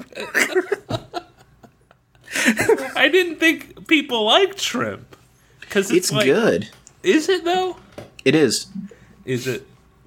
I didn't think people liked shrimp. Because it's like, good. Is it, though? It is. Is it?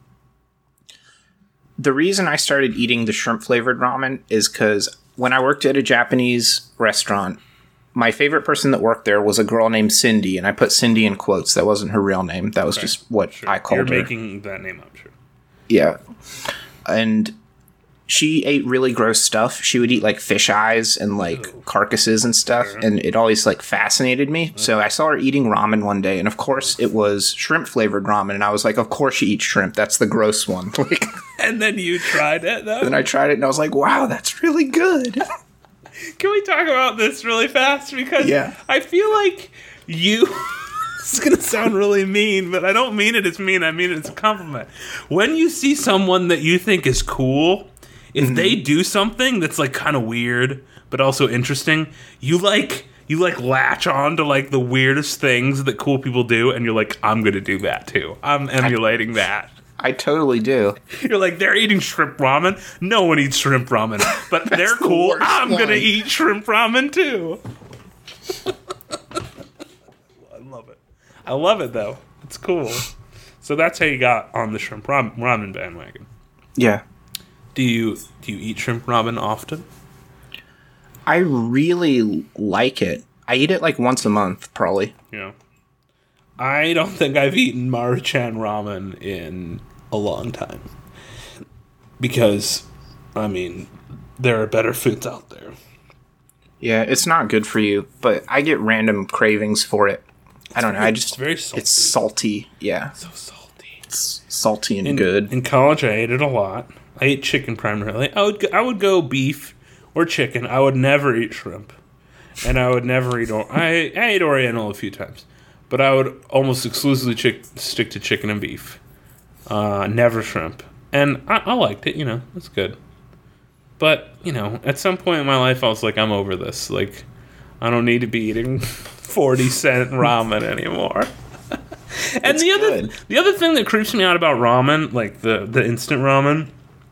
The reason I started eating the shrimp-flavored ramen is because when I worked at a Japanese restaurant, my favorite person that worked there was a girl named Cindy, and I put Cindy in quotes. That wasn't her real name. That was just what I called her. You're making that name up, sure. Yeah. And she ate really gross stuff. She would eat, like, fish eyes and, like, carcasses and stuff, and it always, like, fascinated me. So I saw her eating ramen one day, and of course it was shrimp-flavored ramen, and I was like, of course she eats shrimp. That's the gross one. Like, and then you tried it, though? And I tried it, and I was like, wow, that's really good. Can we talk about this really fast? Because I feel like you... It's going to sound really mean, but I don't mean it as mean. I mean it as a compliment. When you see someone that you think is cool, if they do something that's, like, kind of weird, but also interesting, you latch on to, like, the weirdest things that cool people do, and you're like, I'm going to do that, too. I'm emulating that. I totally do. You're like, they're eating shrimp ramen. No one eats shrimp ramen, but they're cool. I'm going to eat shrimp ramen, too. I love it, though. It's cool. So that's how you got on the shrimp ramen bandwagon. Yeah. Do you eat shrimp ramen often? I really like it. I eat it like once a month, probably. Yeah. I don't think I've eaten Maruchan ramen in a long time. Because, I mean, there are better foods out there. Yeah, it's not good for you, but I get random cravings for it. I don't know. It's very salty. It's salty. Yeah. So salty. It's salty and good. In college, I ate it a lot. I ate chicken primarily. I would go beef or chicken. I would never eat shrimp. And I would never eat... I ate Oriental a few times. But I would almost exclusively stick to chicken and beef. Never shrimp. And I liked it, it's good. But, at some point in my life, I was like, I'm over this. Like, I don't need to be eating 40-cent ramen anymore. And the other thing that creeps me out about ramen, like the instant ramen,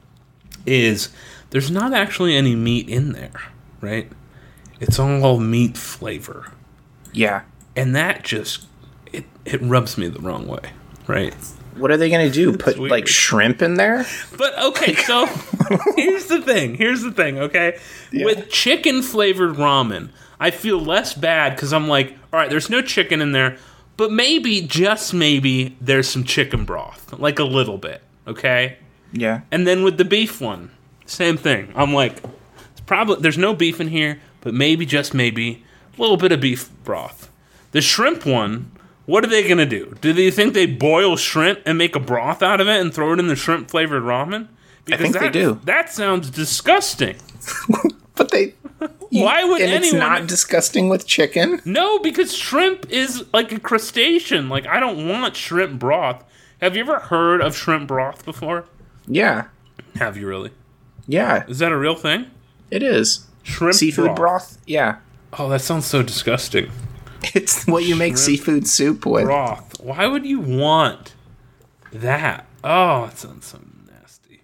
is there's not actually any meat in there, right? It's all meat flavor. Yeah. And that just, it rubs me the wrong way, right? What are they going to do? Put, like, shrimp in there? But, okay, so here's the thing, okay? Yeah. With chicken-flavored ramen, I feel less bad because I'm like, all right, there's no chicken in there, but maybe, just maybe, there's some chicken broth. Like, a little bit, okay? Yeah. And then with the beef one, same thing. I'm like, there's no beef in here, but maybe, just maybe, a little bit of beef broth. The shrimp one... What are they going to do? Do they think they boil shrimp and make a broth out of it and throw it in the shrimp-flavored ramen? Because I think they do. That sounds disgusting. But they... Why would anyone... it's not disgusting with chicken? No, because shrimp is like a crustacean. Like, I don't want shrimp broth. Have you ever heard of shrimp broth before? Yeah. Have you really? Yeah. Is that a real thing? It is. Shrimp seafood broth? Yeah. Oh, that sounds so disgusting. It's what you make seafood soup with. Broth. Why would you want that? Oh, it sounds so nasty.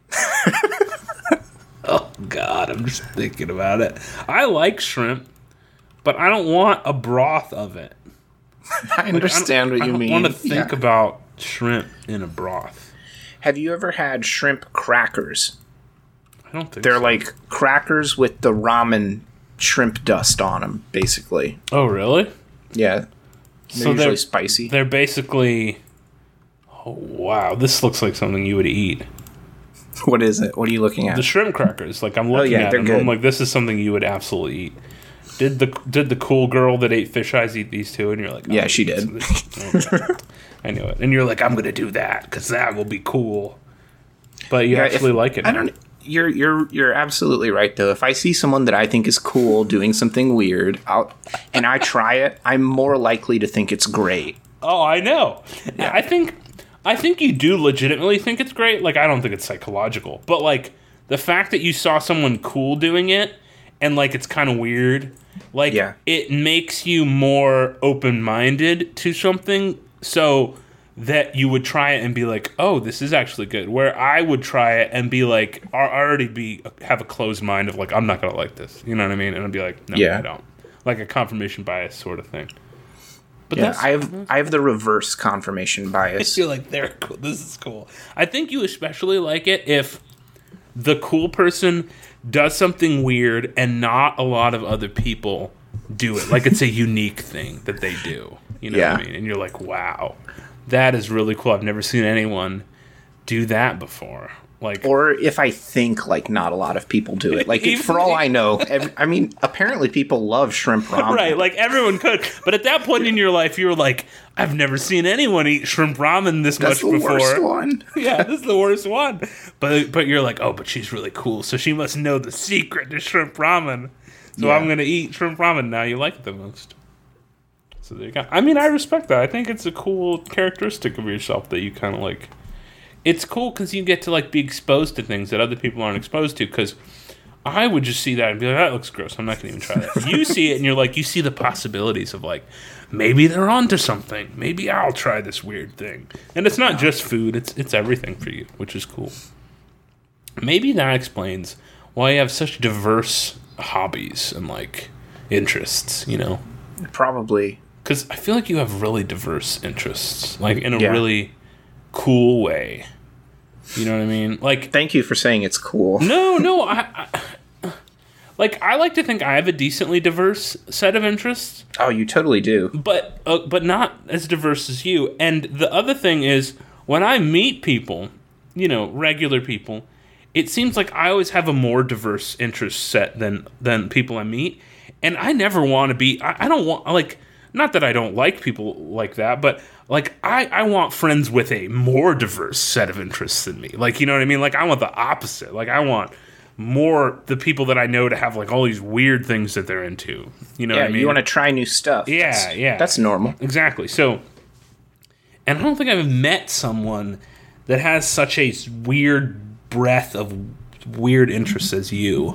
Oh, God, I'm just thinking about it. I like shrimp, but I don't want a broth of it. I understand what you mean. I don't want to think about shrimp in a broth. Have you ever had shrimp crackers? I don't think They're so. like crackers with the ramen shrimp dust on them, basically. Oh, really? Yeah. They're usually spicy. They're basically... Oh, wow. This looks like something you would eat. What is it? What are you looking at? The shrimp crackers. Like, I'm looking at them. Good. I'm like, this is something you would absolutely eat. Did the cool girl that ate fish eyes eat these too? And you're like... Oh, yeah, she did. Okay. I knew it. And you're like, I'm going to do that, because that will be cool. But you actually like it. I don't... You're absolutely right though. If I see someone that I think is cool doing something weird, and I try it, I'm more likely to think it's great. Oh, I know. Yeah. I think you do legitimately think it's great. Like, I don't think it's psychological, but like the fact that you saw someone cool doing it and like it's kind of weird, like it makes you more open-minded to something. So that you would try it and be like, oh, this is actually good. Where I would try it and be like, have a closed mind of like, I'm not going to like this. You know what I mean? And I'd be like, no, I don't. Like a confirmation bias sort of thing. But I have the reverse confirmation bias. I feel like they're cool. This is cool. I think you especially like it if the cool person does something weird and not a lot of other people do it. Like it's a unique thing that they do. You know what I mean? And you're like, wow. That is really cool. I've never seen anyone do that before. Like, or if I think like not a lot of people do it. Like for all I know, apparently people love shrimp ramen. Right, like everyone could. But at that point in your life, you were like, I've never seen anyone eat shrimp ramen this much before. That's the worst one. Yeah, this is the worst one. But you're like, oh, but she's really cool, so she must know the secret to shrimp ramen. So I'm gonna eat shrimp ramen now. You like it the most. So there you go. I mean, I respect that. I think it's a cool characteristic of yourself that you kind of like. It's cool because you get to like be exposed to things that other people aren't exposed to. Because I would just see that and be like, that looks gross. I'm not going to even try that. You see it and you're like, you see the possibilities of like, maybe they're onto something. Maybe I'll try this weird thing. And it's not just food. It's everything for you, which is cool. Maybe that explains why you have such diverse hobbies and like interests, you know? Probably. Because I feel like you have really diverse interests, like in a really cool way. You know what I mean? Like, thank you for saying it's cool. No, like, I like to think I have a decently diverse set of interests. Oh, you totally do. But not as diverse as you. And the other thing is, when I meet people, regular people, it seems like I always have a more diverse interest set than people I meet. And I never want to be... I don't want... Like, not that I don't like people like that, but, like, I want friends with a more diverse set of interests than me. Like, you know what I mean? Like, I want the opposite. Like, I want... more the people that I know to have like all these weird things that they're into. You know what I mean? You want to try new stuff. Yeah. That's normal. Exactly. So, and I don't think I've met someone that has such a weird breadth of weird interests as you.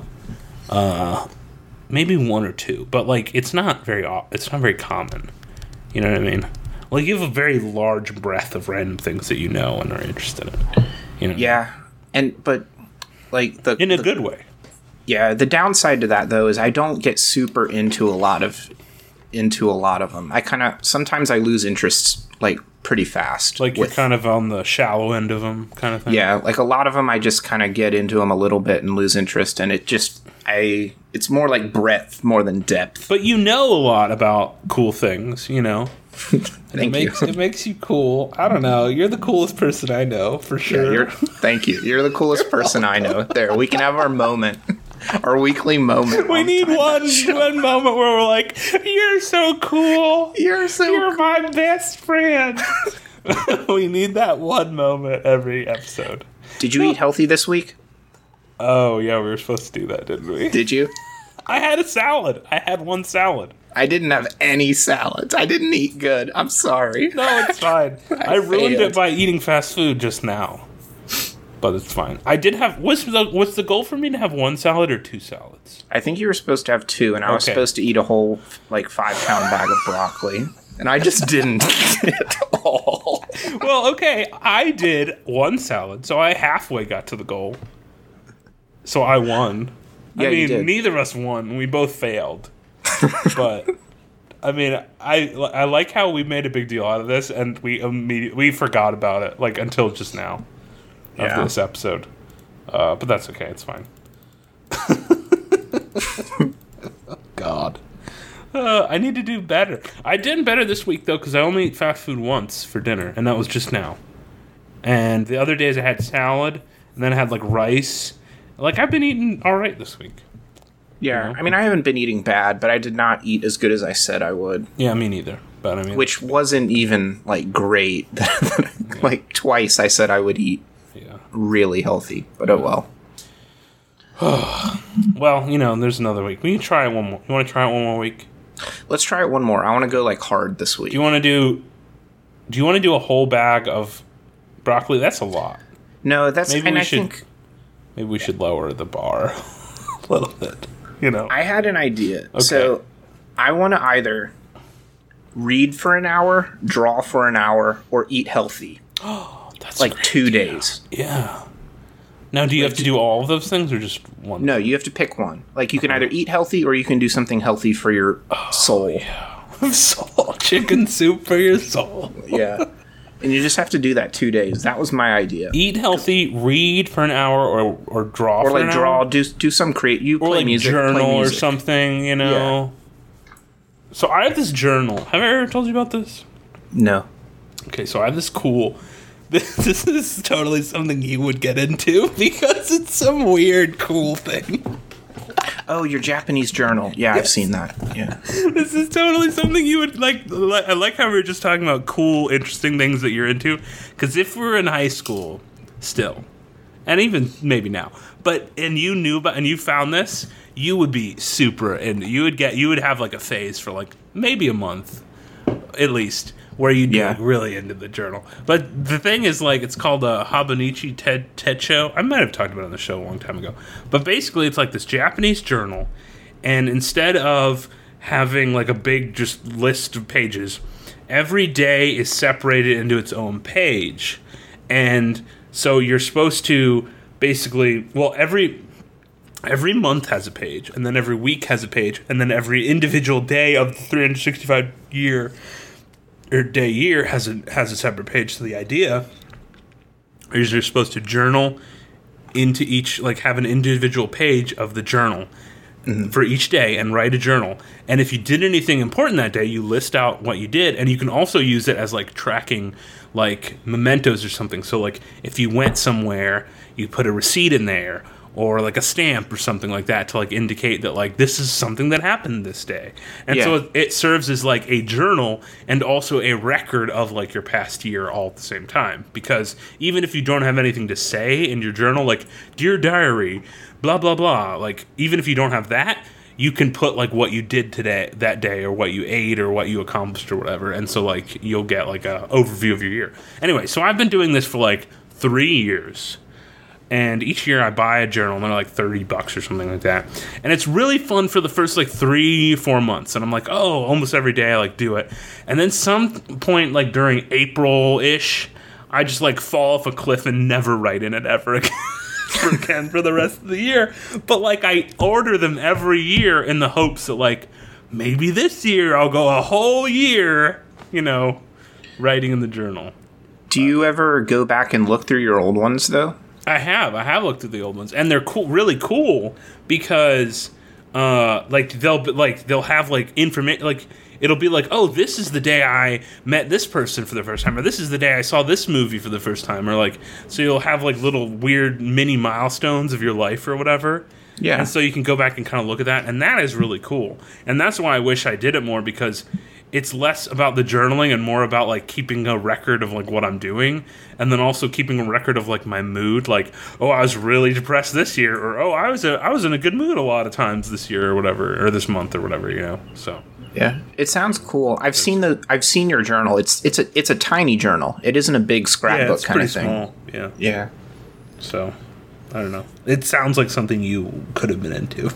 Maybe one or two, but like it's not very common. You know what I mean? Like you have a very large breadth of random things that you know and are interested in. You know? Yeah, but. Like in a good way. Yeah, the downside to that though is I don't get super into a lot of them. I kind of sometimes I lose interest like pretty fast. Like you're kind of on the shallow end of them, kind of thing. Yeah, like a lot of them I just kind of get into them a little bit and lose interest, and it's more like breadth more than depth. But you know a lot about cool things, you know. Thank you. It makes you cool. I don't know. You're the coolest person I know, for sure. Yeah, thank you. You're the coolest person I know. There, we can have our moment. Our weekly moment. We need one moment where we're like, you're so cool. You're my best friend. We need that one moment every episode. Did you eat healthy this week? Oh, yeah, we were supposed to do that, didn't we? Did you? I had a salad. I had one salad. I didn't have any salads. I didn't eat good. I'm sorry. No, it's fine. I ruined it by eating fast food just now. But it's fine. I did have... What's the goal for me to have one salad or two salads? I think you were supposed to have two, and I was supposed to eat a whole, 5-pound bag of broccoli. And I just didn't eat it all. Well, okay. I did one salad, so I halfway got to the goal. So I won. Yeah, you did. Neither of us won. We both failed. But I mean, I like how we made a big deal out of this, and we forgot about it like until just now after this episode. But that's okay. It's fine. God, I need to do better. I did better this week though because I only ate fast food once for dinner, and that was just now. And the other days I had salad, and then I had like rice. Like I've been eating all right this week. Yeah, you know? I mean, I haven't been eating bad, but I did not eat as good as I said I would. Yeah, me neither. But I mean, which wasn't even like great. Like twice I said I would eat really healthy, but oh well. Well, there's another week. We can try it one more. You want to try it one more week? Let's try it one more. I want to go like hard this week. Do you want to do a whole bag of broccoli? That's a lot. No, that's maybe we should lower the bar a little bit. I had an idea. Okay. So I want to either read for an hour, draw for an hour, or eat healthy. Oh, that's like 2 days. Yeah. Now, do you have to do all of those things or just one? No, you have to pick one. Like you can either eat healthy or you can do something healthy for your soul. Yeah. Soul. Chicken soup for your soul. Yeah. And you just have to do that 2 days. That was my idea. Eat healthy, read for an hour, or draw for an hour. Or do some create. You or play like music, journal or something, Yeah. So I have this journal. Have I ever told you about this? No. Okay, so I have this cool... This is totally something you would get into because it's some weird, cool thing. Oh, your Japanese journal. Yeah, I've seen that. Yeah. This is totally something you would like. I like how we were just talking about cool, interesting things that you're into. Because if we're in high school still, and even maybe now, and you knew about and you found this, you would be super into. You would have like a phase for like maybe a month, at least, where you'd be like really into the journal. But the thing is, like, it's called a Habanichi Techo. I might have talked about it on the show a long time ago. But basically, it's like this Japanese journal, and instead of having like a big just list of pages, every day is separated into its own page. And so you're supposed to basically, every month has a page, and then every week has a page, and then every individual day of the 365 year has a separate page. So the idea is you're supposed to journal into each, like have an individual page of the journal for each day and write a journal. And if you did anything important that day, you list out what you did, and you can also use it as like tracking like mementos or something. So like if you went somewhere, you put a receipt in there or like a stamp or something like that to like indicate that like this is something that happened this day. And so it serves as like a journal and also a record of like your past year all at the same time. Because even if you don't have anything to say in your journal, like dear diary, blah blah blah, like even if you don't have that, you can put like what you did today, that day, or what you ate, or what you accomplished, or whatever. And so like you'll get like a overview of your year. Anyway, so I've been doing this for like 3 years, and each year I buy a journal, and they're like $30 or something like that. And it's really fun for the first like 3-4 months, and I'm like, oh, almost every day I like do it. And then some point like during April-ish, I just like fall off a cliff and never write in it ever again. For the rest of the year. But like I order them every year in the hopes that like maybe this year I'll go a whole year, you know, writing in the journal. Do you ever go back and look through your old ones though? I have looked at the old ones, and they're cool, really cool, because like they'll have like information, like it'll be like, oh, this is the day I met this person for the first time, or this is the day I saw this movie for the first time, or like, so you'll have like little weird mini milestones of your life or whatever. Yeah. And so you can go back and kind of look at that, and that is really cool. And that's why I wish I did it more, because it's less about the journaling and more about like keeping a record of like what I'm doing, and then also keeping a record of like my mood, like, oh, I was really depressed this year, or oh, I was in a good mood a lot of times this year or whatever, or this month or whatever, you know. So yeah, it sounds cool. I've seen your journal. It's a tiny journal. It isn't a big scrapbook kind of thing. Small. Yeah. Yeah. So I don't know. It sounds like something you could have been into.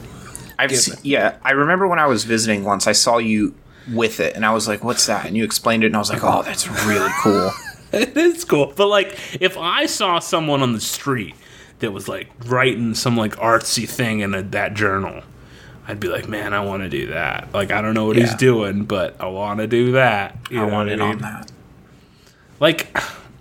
I remember when I was visiting once, I saw you with it, and I was like, "What's that?" And you explained it, and I was like, "Oh, that's really cool." It is cool. But like, if I saw someone on the street that was like writing some like artsy thing in that journal, I'd be like, man, I want to do that. Like, I don't know what he's doing, but I want to do that. I want in on that. Like,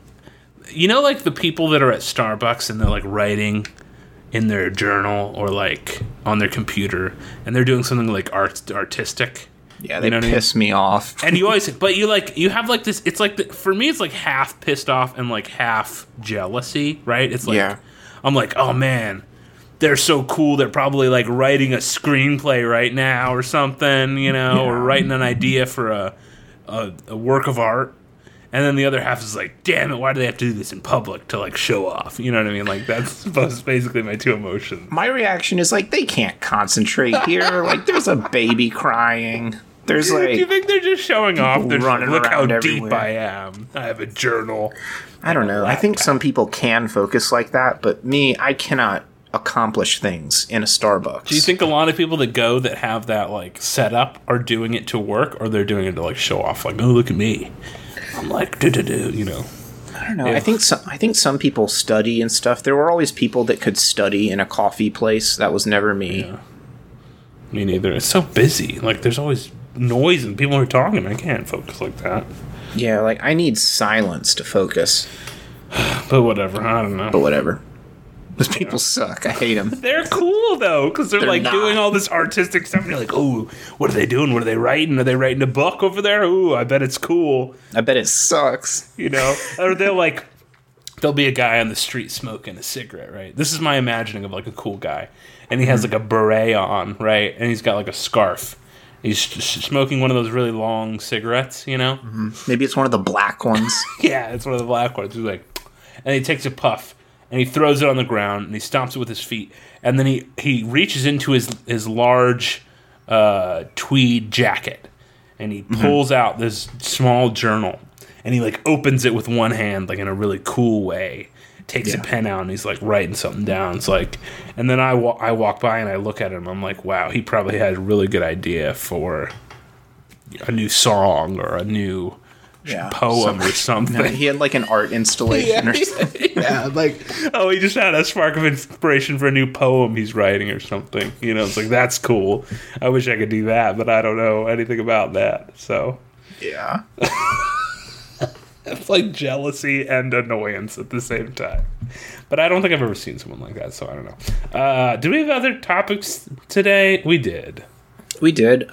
you know, like the people that are at Starbucks and they're like writing in their journal or like on their computer, and they're doing something like artistic. Yeah, they piss me off. And you always, but you have like this. It's like for me, it's like half pissed off and like half jealousy, right? It's like I'm like, oh man, they're so cool. They're probably like writing a screenplay right now or something, you know, or writing an idea for a work of art. And then the other half is like, damn it, why do they have to do this in public to like show off? You know what I mean? Like that's basically my two emotions. My reaction is like, they can't concentrate here. Like there's a baby crying. There's like, do you think they're just showing off? They're running look how everywhere. Deep I am. I have a journal. I don't know. I think some people can focus like that, but me, I cannot accomplish things in a Starbucks. Do you think a lot of people that go that have that like set up are doing it to work, or they're doing it to like show off? Like, oh, look at me. I'm like, you know. I don't know. Yeah. I think some people study and stuff. There were always people that could study in a coffee place. That was never me. Yeah. Me neither. It's so busy. Like, there's always noise and people are talking. I can't focus like that. Yeah, like I need silence to focus. But whatever. I don't know. But whatever. Those people suck. I hate them. They're cool, though, because they're like not doing all this artistic stuff. And you're like, oh, what are they doing? What are they writing? Are they writing a book over there? Ooh, I bet it's cool. I bet it sucks. You know? Or there'll be a guy on the street smoking a cigarette, right? This is my imagining of like a cool guy. And he has like a beret on, right? And he's got like a scarf. He's smoking one of those really long cigarettes, you know? Mm-hmm. Maybe it's one of the black ones. Yeah, it's one of the black ones. He's like, and he takes a puff. And he throws it on the ground, and he stomps it with his feet. And then he reaches into his large tweed jacket, and he pulls out this small journal, and he like opens it with one hand, like in a really cool way. Takes a pen out, and he's like writing something down. It's like, and then I walk by and I look at him. I'm like, wow, he probably had a really good idea for a new song or a new poem or something. No, he had like an art installation or something. Yeah, like, oh, he just had a spark of inspiration for a new poem he's writing or something. You know, it's like, that's cool. I wish I could do that, but I don't know anything about that. So, yeah. It's like jealousy and annoyance at the same time. But I don't think I've ever seen someone like that, so I don't know. Do we have other topics today? We did. We did.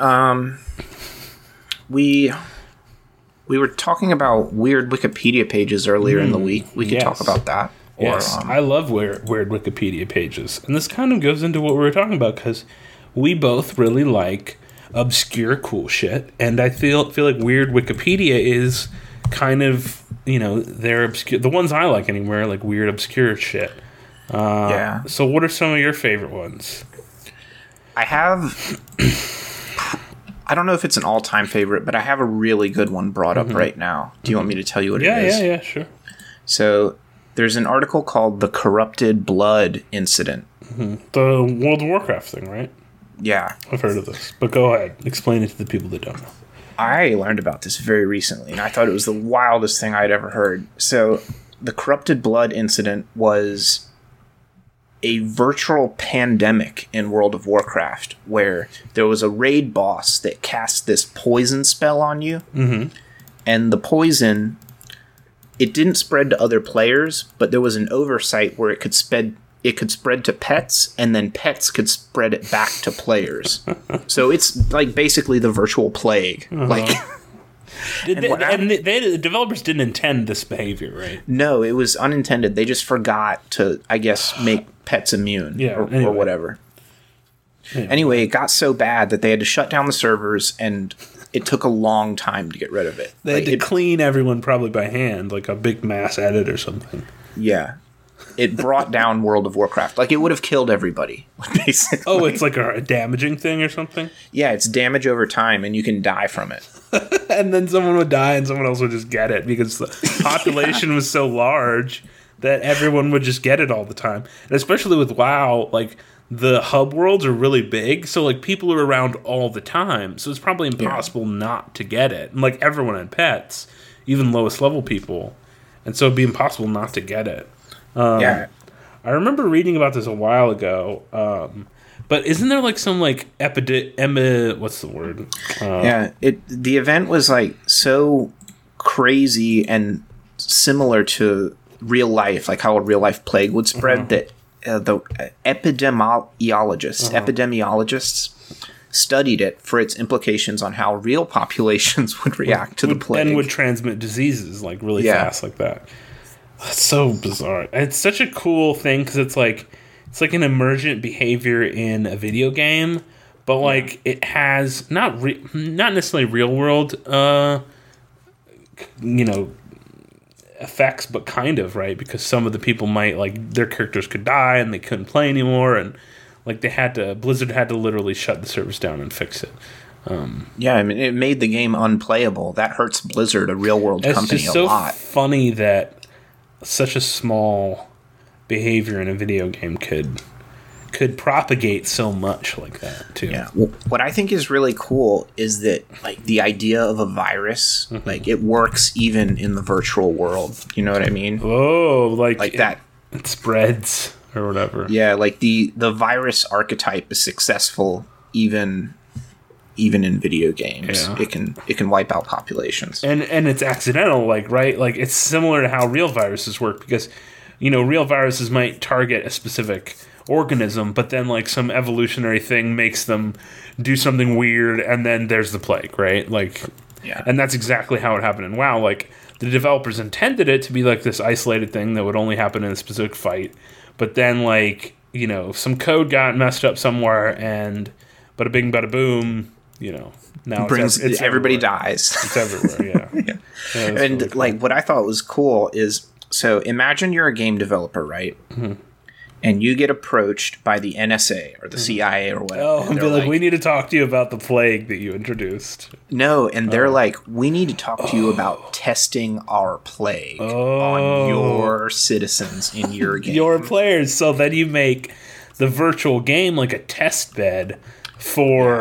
We were talking about weird Wikipedia pages earlier in the week. We could talk about that. Yes, I love weird Wikipedia pages. And this kind of goes into what we were talking about, because we both really like obscure cool shit. And I feel like weird Wikipedia is kind of, they're obscure. The ones I like anywhere, like weird obscure shit. So what are some of your favorite ones? I have... I don't know if it's an all-time favorite, but I have a really good one brought up right now. Do you want me to tell you what it is? Yeah, sure. So there's an article called The Corrupted Blood Incident. The World of Warcraft thing, right? Yeah. I've heard of this. But go ahead. Explain it to the people that don't know. I learned about this very recently, and I thought it was the wildest thing I'd ever heard. So the Corrupted Blood Incident was a virtual pandemic in World of Warcraft where there was a raid boss that cast this poison spell on you. And the poison, it didn't spread to other players, but there was an oversight where it could spread to pets, and then pets could spread it back to players. So it's like basically the virtual plague. The developers didn't intend this behavior, right? No, it was unintended. They just forgot to, I guess, make pets immune or whatever. Anyway, it got so bad that they had to shut down the servers, and it took a long time to get rid of it. They had to clean everyone probably by hand, like a big mass edit or something. Yeah. It brought down World of Warcraft. Like, it would have killed everybody, basically. Oh, it's like a damaging thing or something? Yeah, it's damage over time, and you can die from it. And then someone would die, and someone else would just get it, because the population was so large that everyone would just get it all the time. And especially with WoW, like, the hub worlds are really big, so, like, people are around all the time. So it's probably impossible not to get it. And, like, everyone had pets, even lowest level people. And so it'd be impossible not to get it. I remember reading about this a while ago, but isn't there like some like what's the word? The event was like so crazy and similar to real life, like how a real life plague would spread, that the epidemiologists studied it for its implications on how real populations would react to the plague. And would transmit diseases like really fast like that. That's so bizarre. It's such a cool thing because it's like an emergent behavior in a video game, but like it has not necessarily real world effects, but kind of, right? Because some of the people might, like, their characters could die and they couldn't play anymore, and like Blizzard had to literally shut the servers down and fix it. I mean, it made the game unplayable. That hurts Blizzard, a real world company, a lot. It's just so funny that such a small behavior in a video game could propagate so much like that too. Yeah. What I think is really cool is that like the idea of a virus, like it works even in the virtual world. You know what I mean? Oh, like that it spreads or whatever. Yeah, like the virus archetype is successful even in video games. Yeah. It can wipe out populations. And it's accidental, like, right? Like, it's similar to how real viruses work, because, real viruses might target a specific organism, but then, like, some evolutionary thing makes them do something weird, and then there's the plague, right? Like, and that's exactly how it happened in WoW. Like, the developers intended it to be, like, this isolated thing that would only happen in a specific fight, but then, like, some code got messed up somewhere, and bada bing, bada boom, now it's everybody dies. It's everywhere, yeah. And really cool. Like what I thought was cool is, so imagine you're a game developer, right? And you get approached by the NSA or the CIA or whatever. Oh, and be like, we need to talk to you about the plague that you introduced. No, and they're like, we need to talk to you about testing our plague on your citizens in your game. Your players, so then you make the virtual game like a test bed for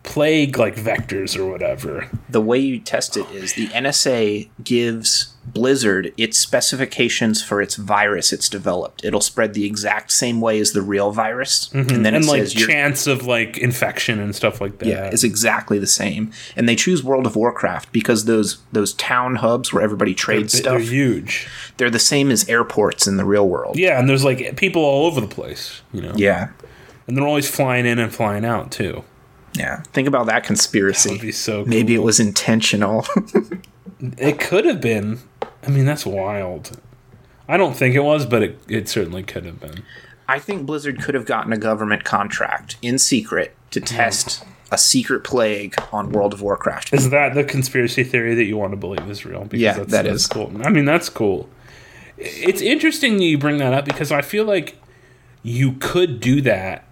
plague like vectors or whatever. The way you test it is the NSA gives Blizzard its specifications for its virus it's developed. It'll spread the exact same way as the real virus, and then it like says chance of like infection and stuff like that. Yeah, is exactly the same. And they choose World of Warcraft because those town hubs where everybody trades stuff, they're huge. They're the same as airports in the real world. Yeah, and there's like people all over the place, you know. Yeah, and they're always flying in and flying out too. Yeah, think about that conspiracy. That would be so cool. Maybe it was intentional. It could have been. I mean, that's wild. I don't think it was, but it certainly could have been. I think Blizzard could have gotten a government contract in secret to test a secret plague on World of Warcraft. Is that the conspiracy theory that you want to believe is real? Because yeah, that is is cool. I mean, that's cool. It's interesting that you bring that up because I feel like you could do that.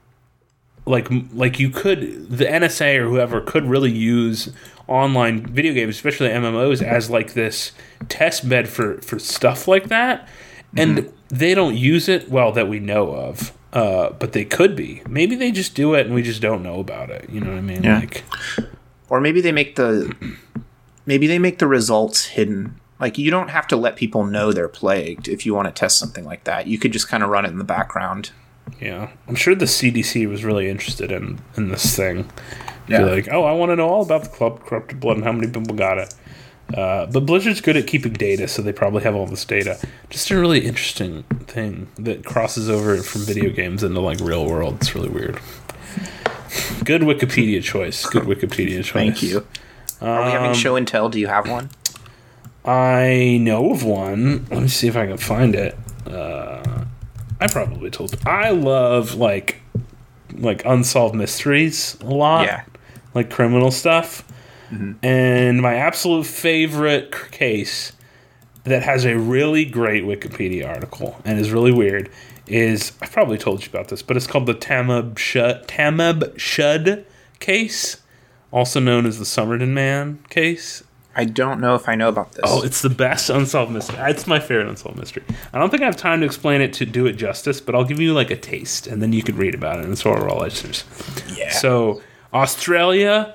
Like you could, the NSA or whoever could really use online video games, especially MMOs, as like this test bed for stuff like that. And they don't use it, well, that we know of. But they could be. Maybe they just do it and we just don't know about it. You know what I mean? Yeah. Like, or maybe they make the results hidden. Like, you don't have to let people know they're plagued if you want to test something like that. You could just kind of run it in the background. Yeah. I'm sure the CDC was really interested in this thing. Yeah. Like, oh, I want to know all about the Club Corrupted Blood and how many people got it. But Blizzard's good at keeping data, so they probably have all this data. Just a really interesting thing that crosses over from video games into, like, real world. It's really weird. Good Wikipedia choice. Good Wikipedia choice. Thank you. Are we having show and tell? Do you have one? I know of one. Let me see if I can find it. I probably told you. I love, like unsolved mysteries a lot. Yeah. Like criminal stuff. Mm-hmm. And my absolute favorite case that has a really great Wikipedia article and is really weird is, I've probably told you about this, but it's called the Tamab Shud case, also known as the Somerton Man case. I don't know if I know about this. Oh, it's the best unsolved mystery. It's my favorite unsolved mystery. I don't think I have time to explain it to do it justice, but I'll give you like a taste, and then you can read about it, and so are all listeners. Yeah. So, Australia,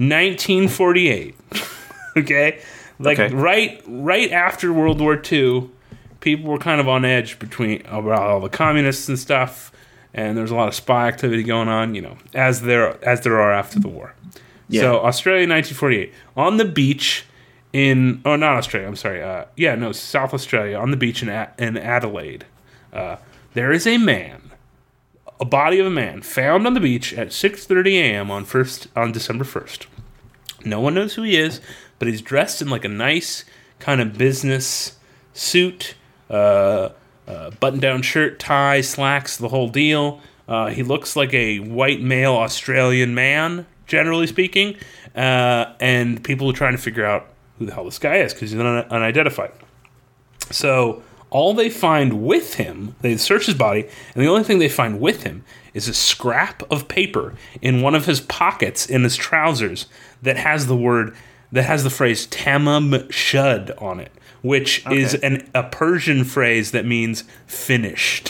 1948. Okay? Like, okay. Right after World War II, people were kind of on edge about all the communists and stuff, and there's a lot of spy activity going on, you know, as there are after the war. Yeah. So, Australia, 1948. On the beach not Australia, I'm sorry. South Australia, on the beach in Adelaide. There is a body of a man, found on the beach at 6:30 a.m. on December 1st. No one knows who he is, but he's dressed in like a nice kind of business suit, button-down shirt, tie, slacks, the whole deal. He looks like a white male Australian man, generally speaking, and people are trying to figure out who the hell this guy is because he's unidentified. So all they find with him, they search his body, and the only thing they find with him is a scrap of paper in one of his pockets in his trousers that has the phrase Tamam Shud on it, which is a Persian phrase that means finished.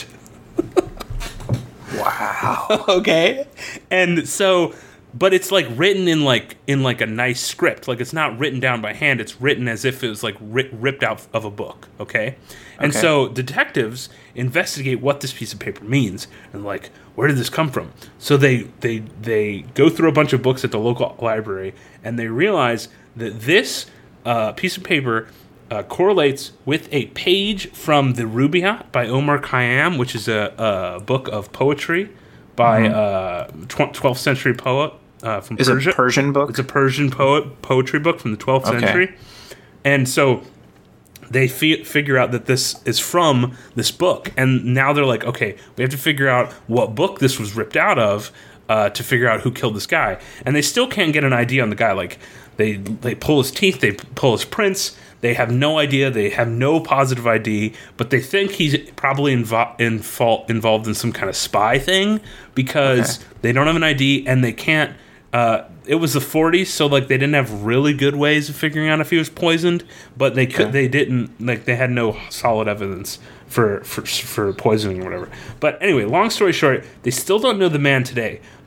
Wow. Okay. And so, but it's like written in like a nice script. Like, it's not written down by hand. It's written as if it was like ripped out of a book. Okay. And so detectives investigate what this piece of paper means and like, where did this come from? So they go through a bunch of books at the local library and they realize that this piece of paper correlates with a page from the Rubaiyat by Omar Khayyam, which is a book of poetry by 12th century poet from Persia. Is it a Persian book? It's a Persian poetry book from the 12th century. And so they figure out that this is from this book. And now they're like, okay, we have to figure out what book this was ripped out of to figure out who killed this guy. And they still can't get an ID on the guy. Like, they pull his teeth, they pull his prints. They have no idea. They have no positive ID, but they think he's probably involved in some kind of spy thing because they don't have an ID and they can't. It was the 40s, so like they didn't have really good ways of figuring out if he was poisoned, but they could. They didn't like they had no solid evidence for poisoning or whatever. But anyway, long story short, they still don't know the man today. But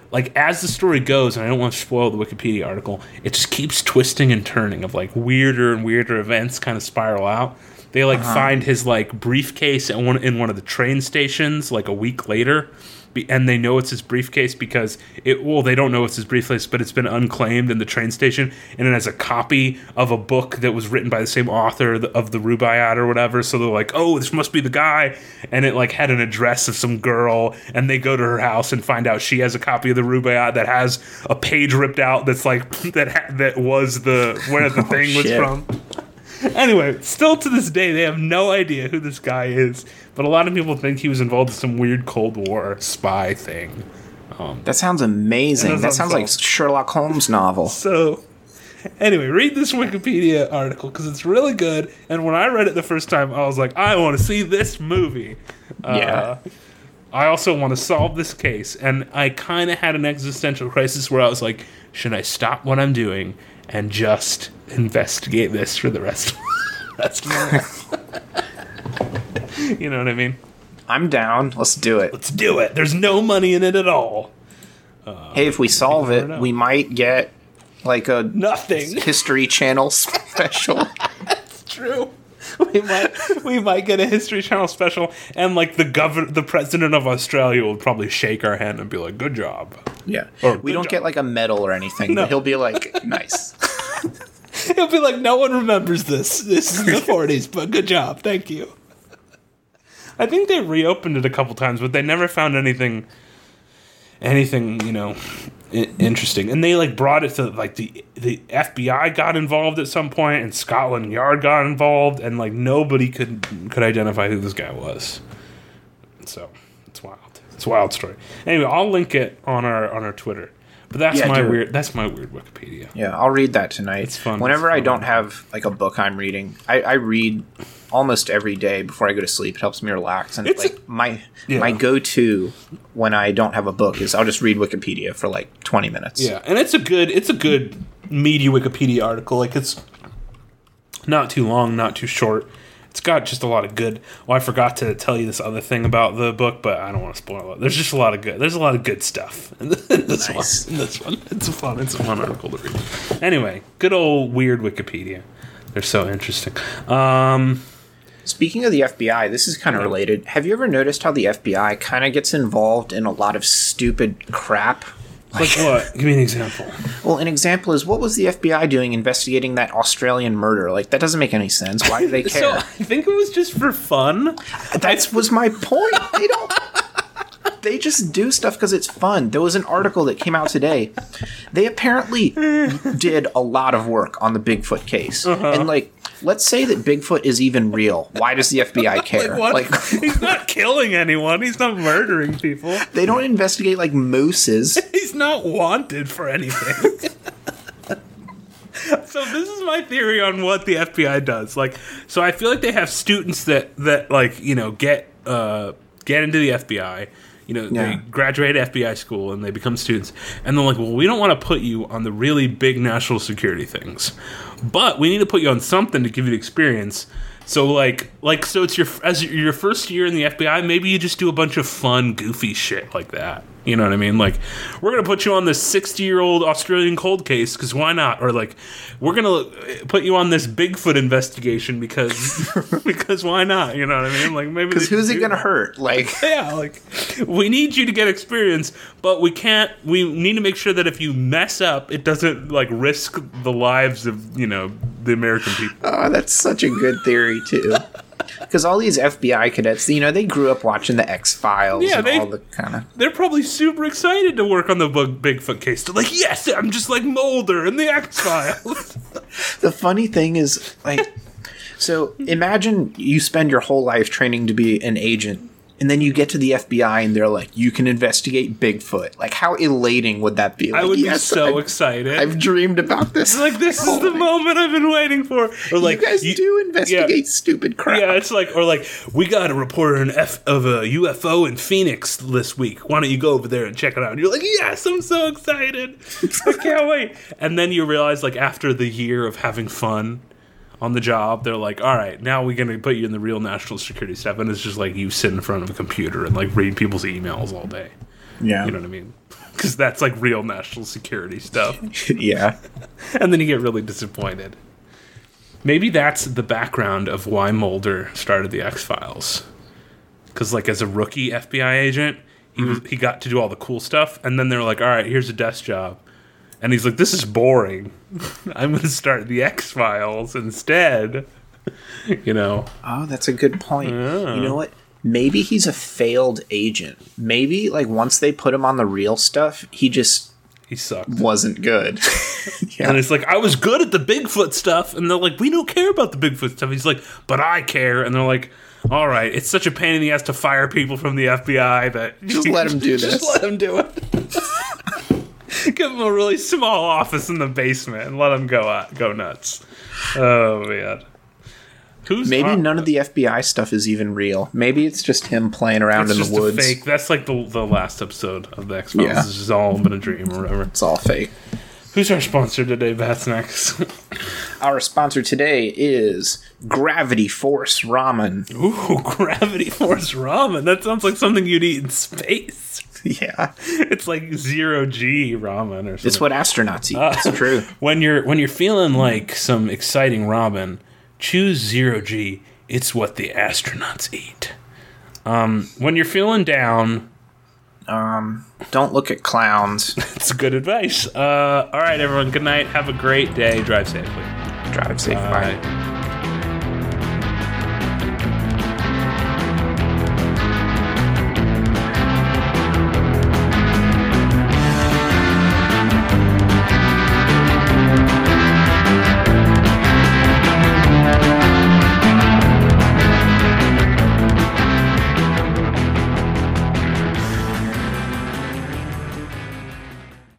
like, as the story goes, and I don't want to spoil the Wikipedia article, it just keeps twisting and turning of, like, weirder and weirder events kind of spiral out. They, like, find his, like, briefcase in one of the train stations, like, a week later. And they know it's his briefcase because they don't know it's his briefcase, but it's been unclaimed in the train station, and it has a copy of a book that was written by the same author of the Rubaiyat or whatever. So they're like, oh, this must be the guy. And it like had an address of some girl, and they go to her house and find out she has a copy of the Rubaiyat that has a page ripped out that's like that was where the thing was from. Anyway, still to this day, they have no idea who this guy is, but a lot of people think he was involved in some weird Cold War spy thing. That sounds amazing. That sounds like Sherlock Holmes novel. So, anyway, read this Wikipedia article because it's really good. And when I read it the first time, I was like, I want to see this movie. Yeah. I also want to solve this case. And I kind of had an existential crisis where I was like, should I stop what I'm doing and just investigate this for the rest of my life? You know what I mean? I'm down. Let's do it. Let's do it. There's no money in it at all. Hey, if we solve it, we might get like a nothing History Channel special. That's true. We might get a History Channel special, and like the president of Australia will probably shake our hand and be like, "Good job." Yeah, or, we don't get like a medal or anything, no. But he'll be like, "Nice." He'll be like, "No one remembers this. This is the '40s, but good job, thank you." I think they reopened it a couple times, but they never found anything, interesting. And they like brought it to like the FBI got involved at some point, and Scotland Yard got involved, and like nobody could identify who this guy was. So it's wild. It's a wild story. Anyway, I'll link it on our Twitter. But that's my weird Wikipedia. Yeah, I'll read that tonight. It's fun. Whenever I don't have like a book I'm reading, I read almost every day before I go to sleep. It helps me relax. And it's like my go-to when I don't have a book is I'll just read Wikipedia for like 20 minutes. Yeah, and it's a good meaty Wikipedia article. Like it's not too long, not too short. It's got just a lot of good. Well, I forgot to tell you this other thing about the book, but I don't want to spoil it. There's just a lot of good. There's a lot of good stuff in this one. It's a fun article to read. Anyway, good old weird Wikipedia. They're so interesting. Speaking of the FBI, this is kind of related. Have you ever noticed how the FBI kind of gets involved in a lot of stupid crap? Like what? Give me an example. Well, an example is, what was the FBI doing investigating that Australian murder? Like, that doesn't make any sense. Why do they care? So, I think it was just for fun. That was my point. They just do stuff because it's fun. There was an article that came out today. They apparently did a lot of work on the Bigfoot case. And, like, let's say that Bigfoot is even real. Why does the FBI care? Like he's not killing anyone. He's not murdering people. They don't investigate, like, mooses. He's not wanted for anything. So this is my theory on what the FBI does. Like, so I feel like they have students that like, get into the FBI. They graduate FBI school and they become students. And they're like, well, we don't want to put you on the really big national security things, but we need to put you on something to give you the experience. So so it's your first year in the FBI, maybe you just do a bunch of fun, goofy shit like that. You know what I mean? Like, we're going to put you on this 60-year-old Australian cold case because why not? Or, like, we're going to put you on this Bigfoot investigation because why not? You know what I mean? Like, maybe because who's it going to hurt? Like, yeah, like, we need you to get experience, but we need to make sure that if you mess up, it doesn't, like, risk the lives of, the American people. Oh, that's such a good theory, too. Because all these FBI cadets, they grew up watching the X-Files all the kind of... They're probably super excited to work on the Bigfoot case. They're like, yes, I'm just like Mulder in the X-Files. The funny thing is, like... So, imagine you spend your whole life training to be an agent, and then you get to the FBI and they're like, you can investigate Bigfoot. Like, how elating would that be? Like, I would be so excited. I've dreamed about this. It's like, this is the moment I've been waiting for. Or like, you guys do investigate stupid crap. Yeah, it's like, we got a report of a UFO in Phoenix this week. Why don't you go over there and check it out? And you're like, yes, I'm so excited. I can't wait. And then you realize, like, after the year of having fun on the job, they're like, all right, now we're going to put you in the real national security stuff. And it's just like you sit in front of a computer and like read people's emails all day. Yeah. You know what I mean? Because that's like real national security stuff. Yeah. And then you get really disappointed. Maybe that's the background of why Mulder started the X-Files. Because, like, as a rookie FBI agent, he got to do all the cool stuff, and then they're like, all right, here's a desk job. And he's like, this is boring. I'm going to start the X-Files instead. You know? Oh, that's a good point. Yeah. You know what? Maybe he's a failed agent. Maybe, like, once they put him on the real stuff, he sucked. Wasn't good. Yeah. And it's like, I was good at the Bigfoot stuff. And they're like, we don't care about the Bigfoot stuff. He's like, but I care. And they're like, all right, it's such a pain in the ass to fire people from the FBI that... Just let him do this. Just let him do it. Give him a really small office in the basement and let him go nuts. Oh, man. Maybe none of the FBI stuff is even real. Maybe it's just him playing around in the woods. Fake. That's like the last episode of the X-Files. Yeah. It's just all been a dream or whatever. It's all fake. Who's our sponsor today, Bat Snacks? Our sponsor today is Gravity Force Ramen. Ooh, Gravity Force Ramen. That sounds like something you'd eat in space. Yeah. It's like 0G ramen or something. It's what astronauts eat. It's true. When you're feeling like some exciting ramen, choose 0G. It's what the astronauts eat. When you're feeling down... don't look at clowns. That's good advice. All right, everyone. Good night. Have a great day. Drive safely. Drive safe. Bye.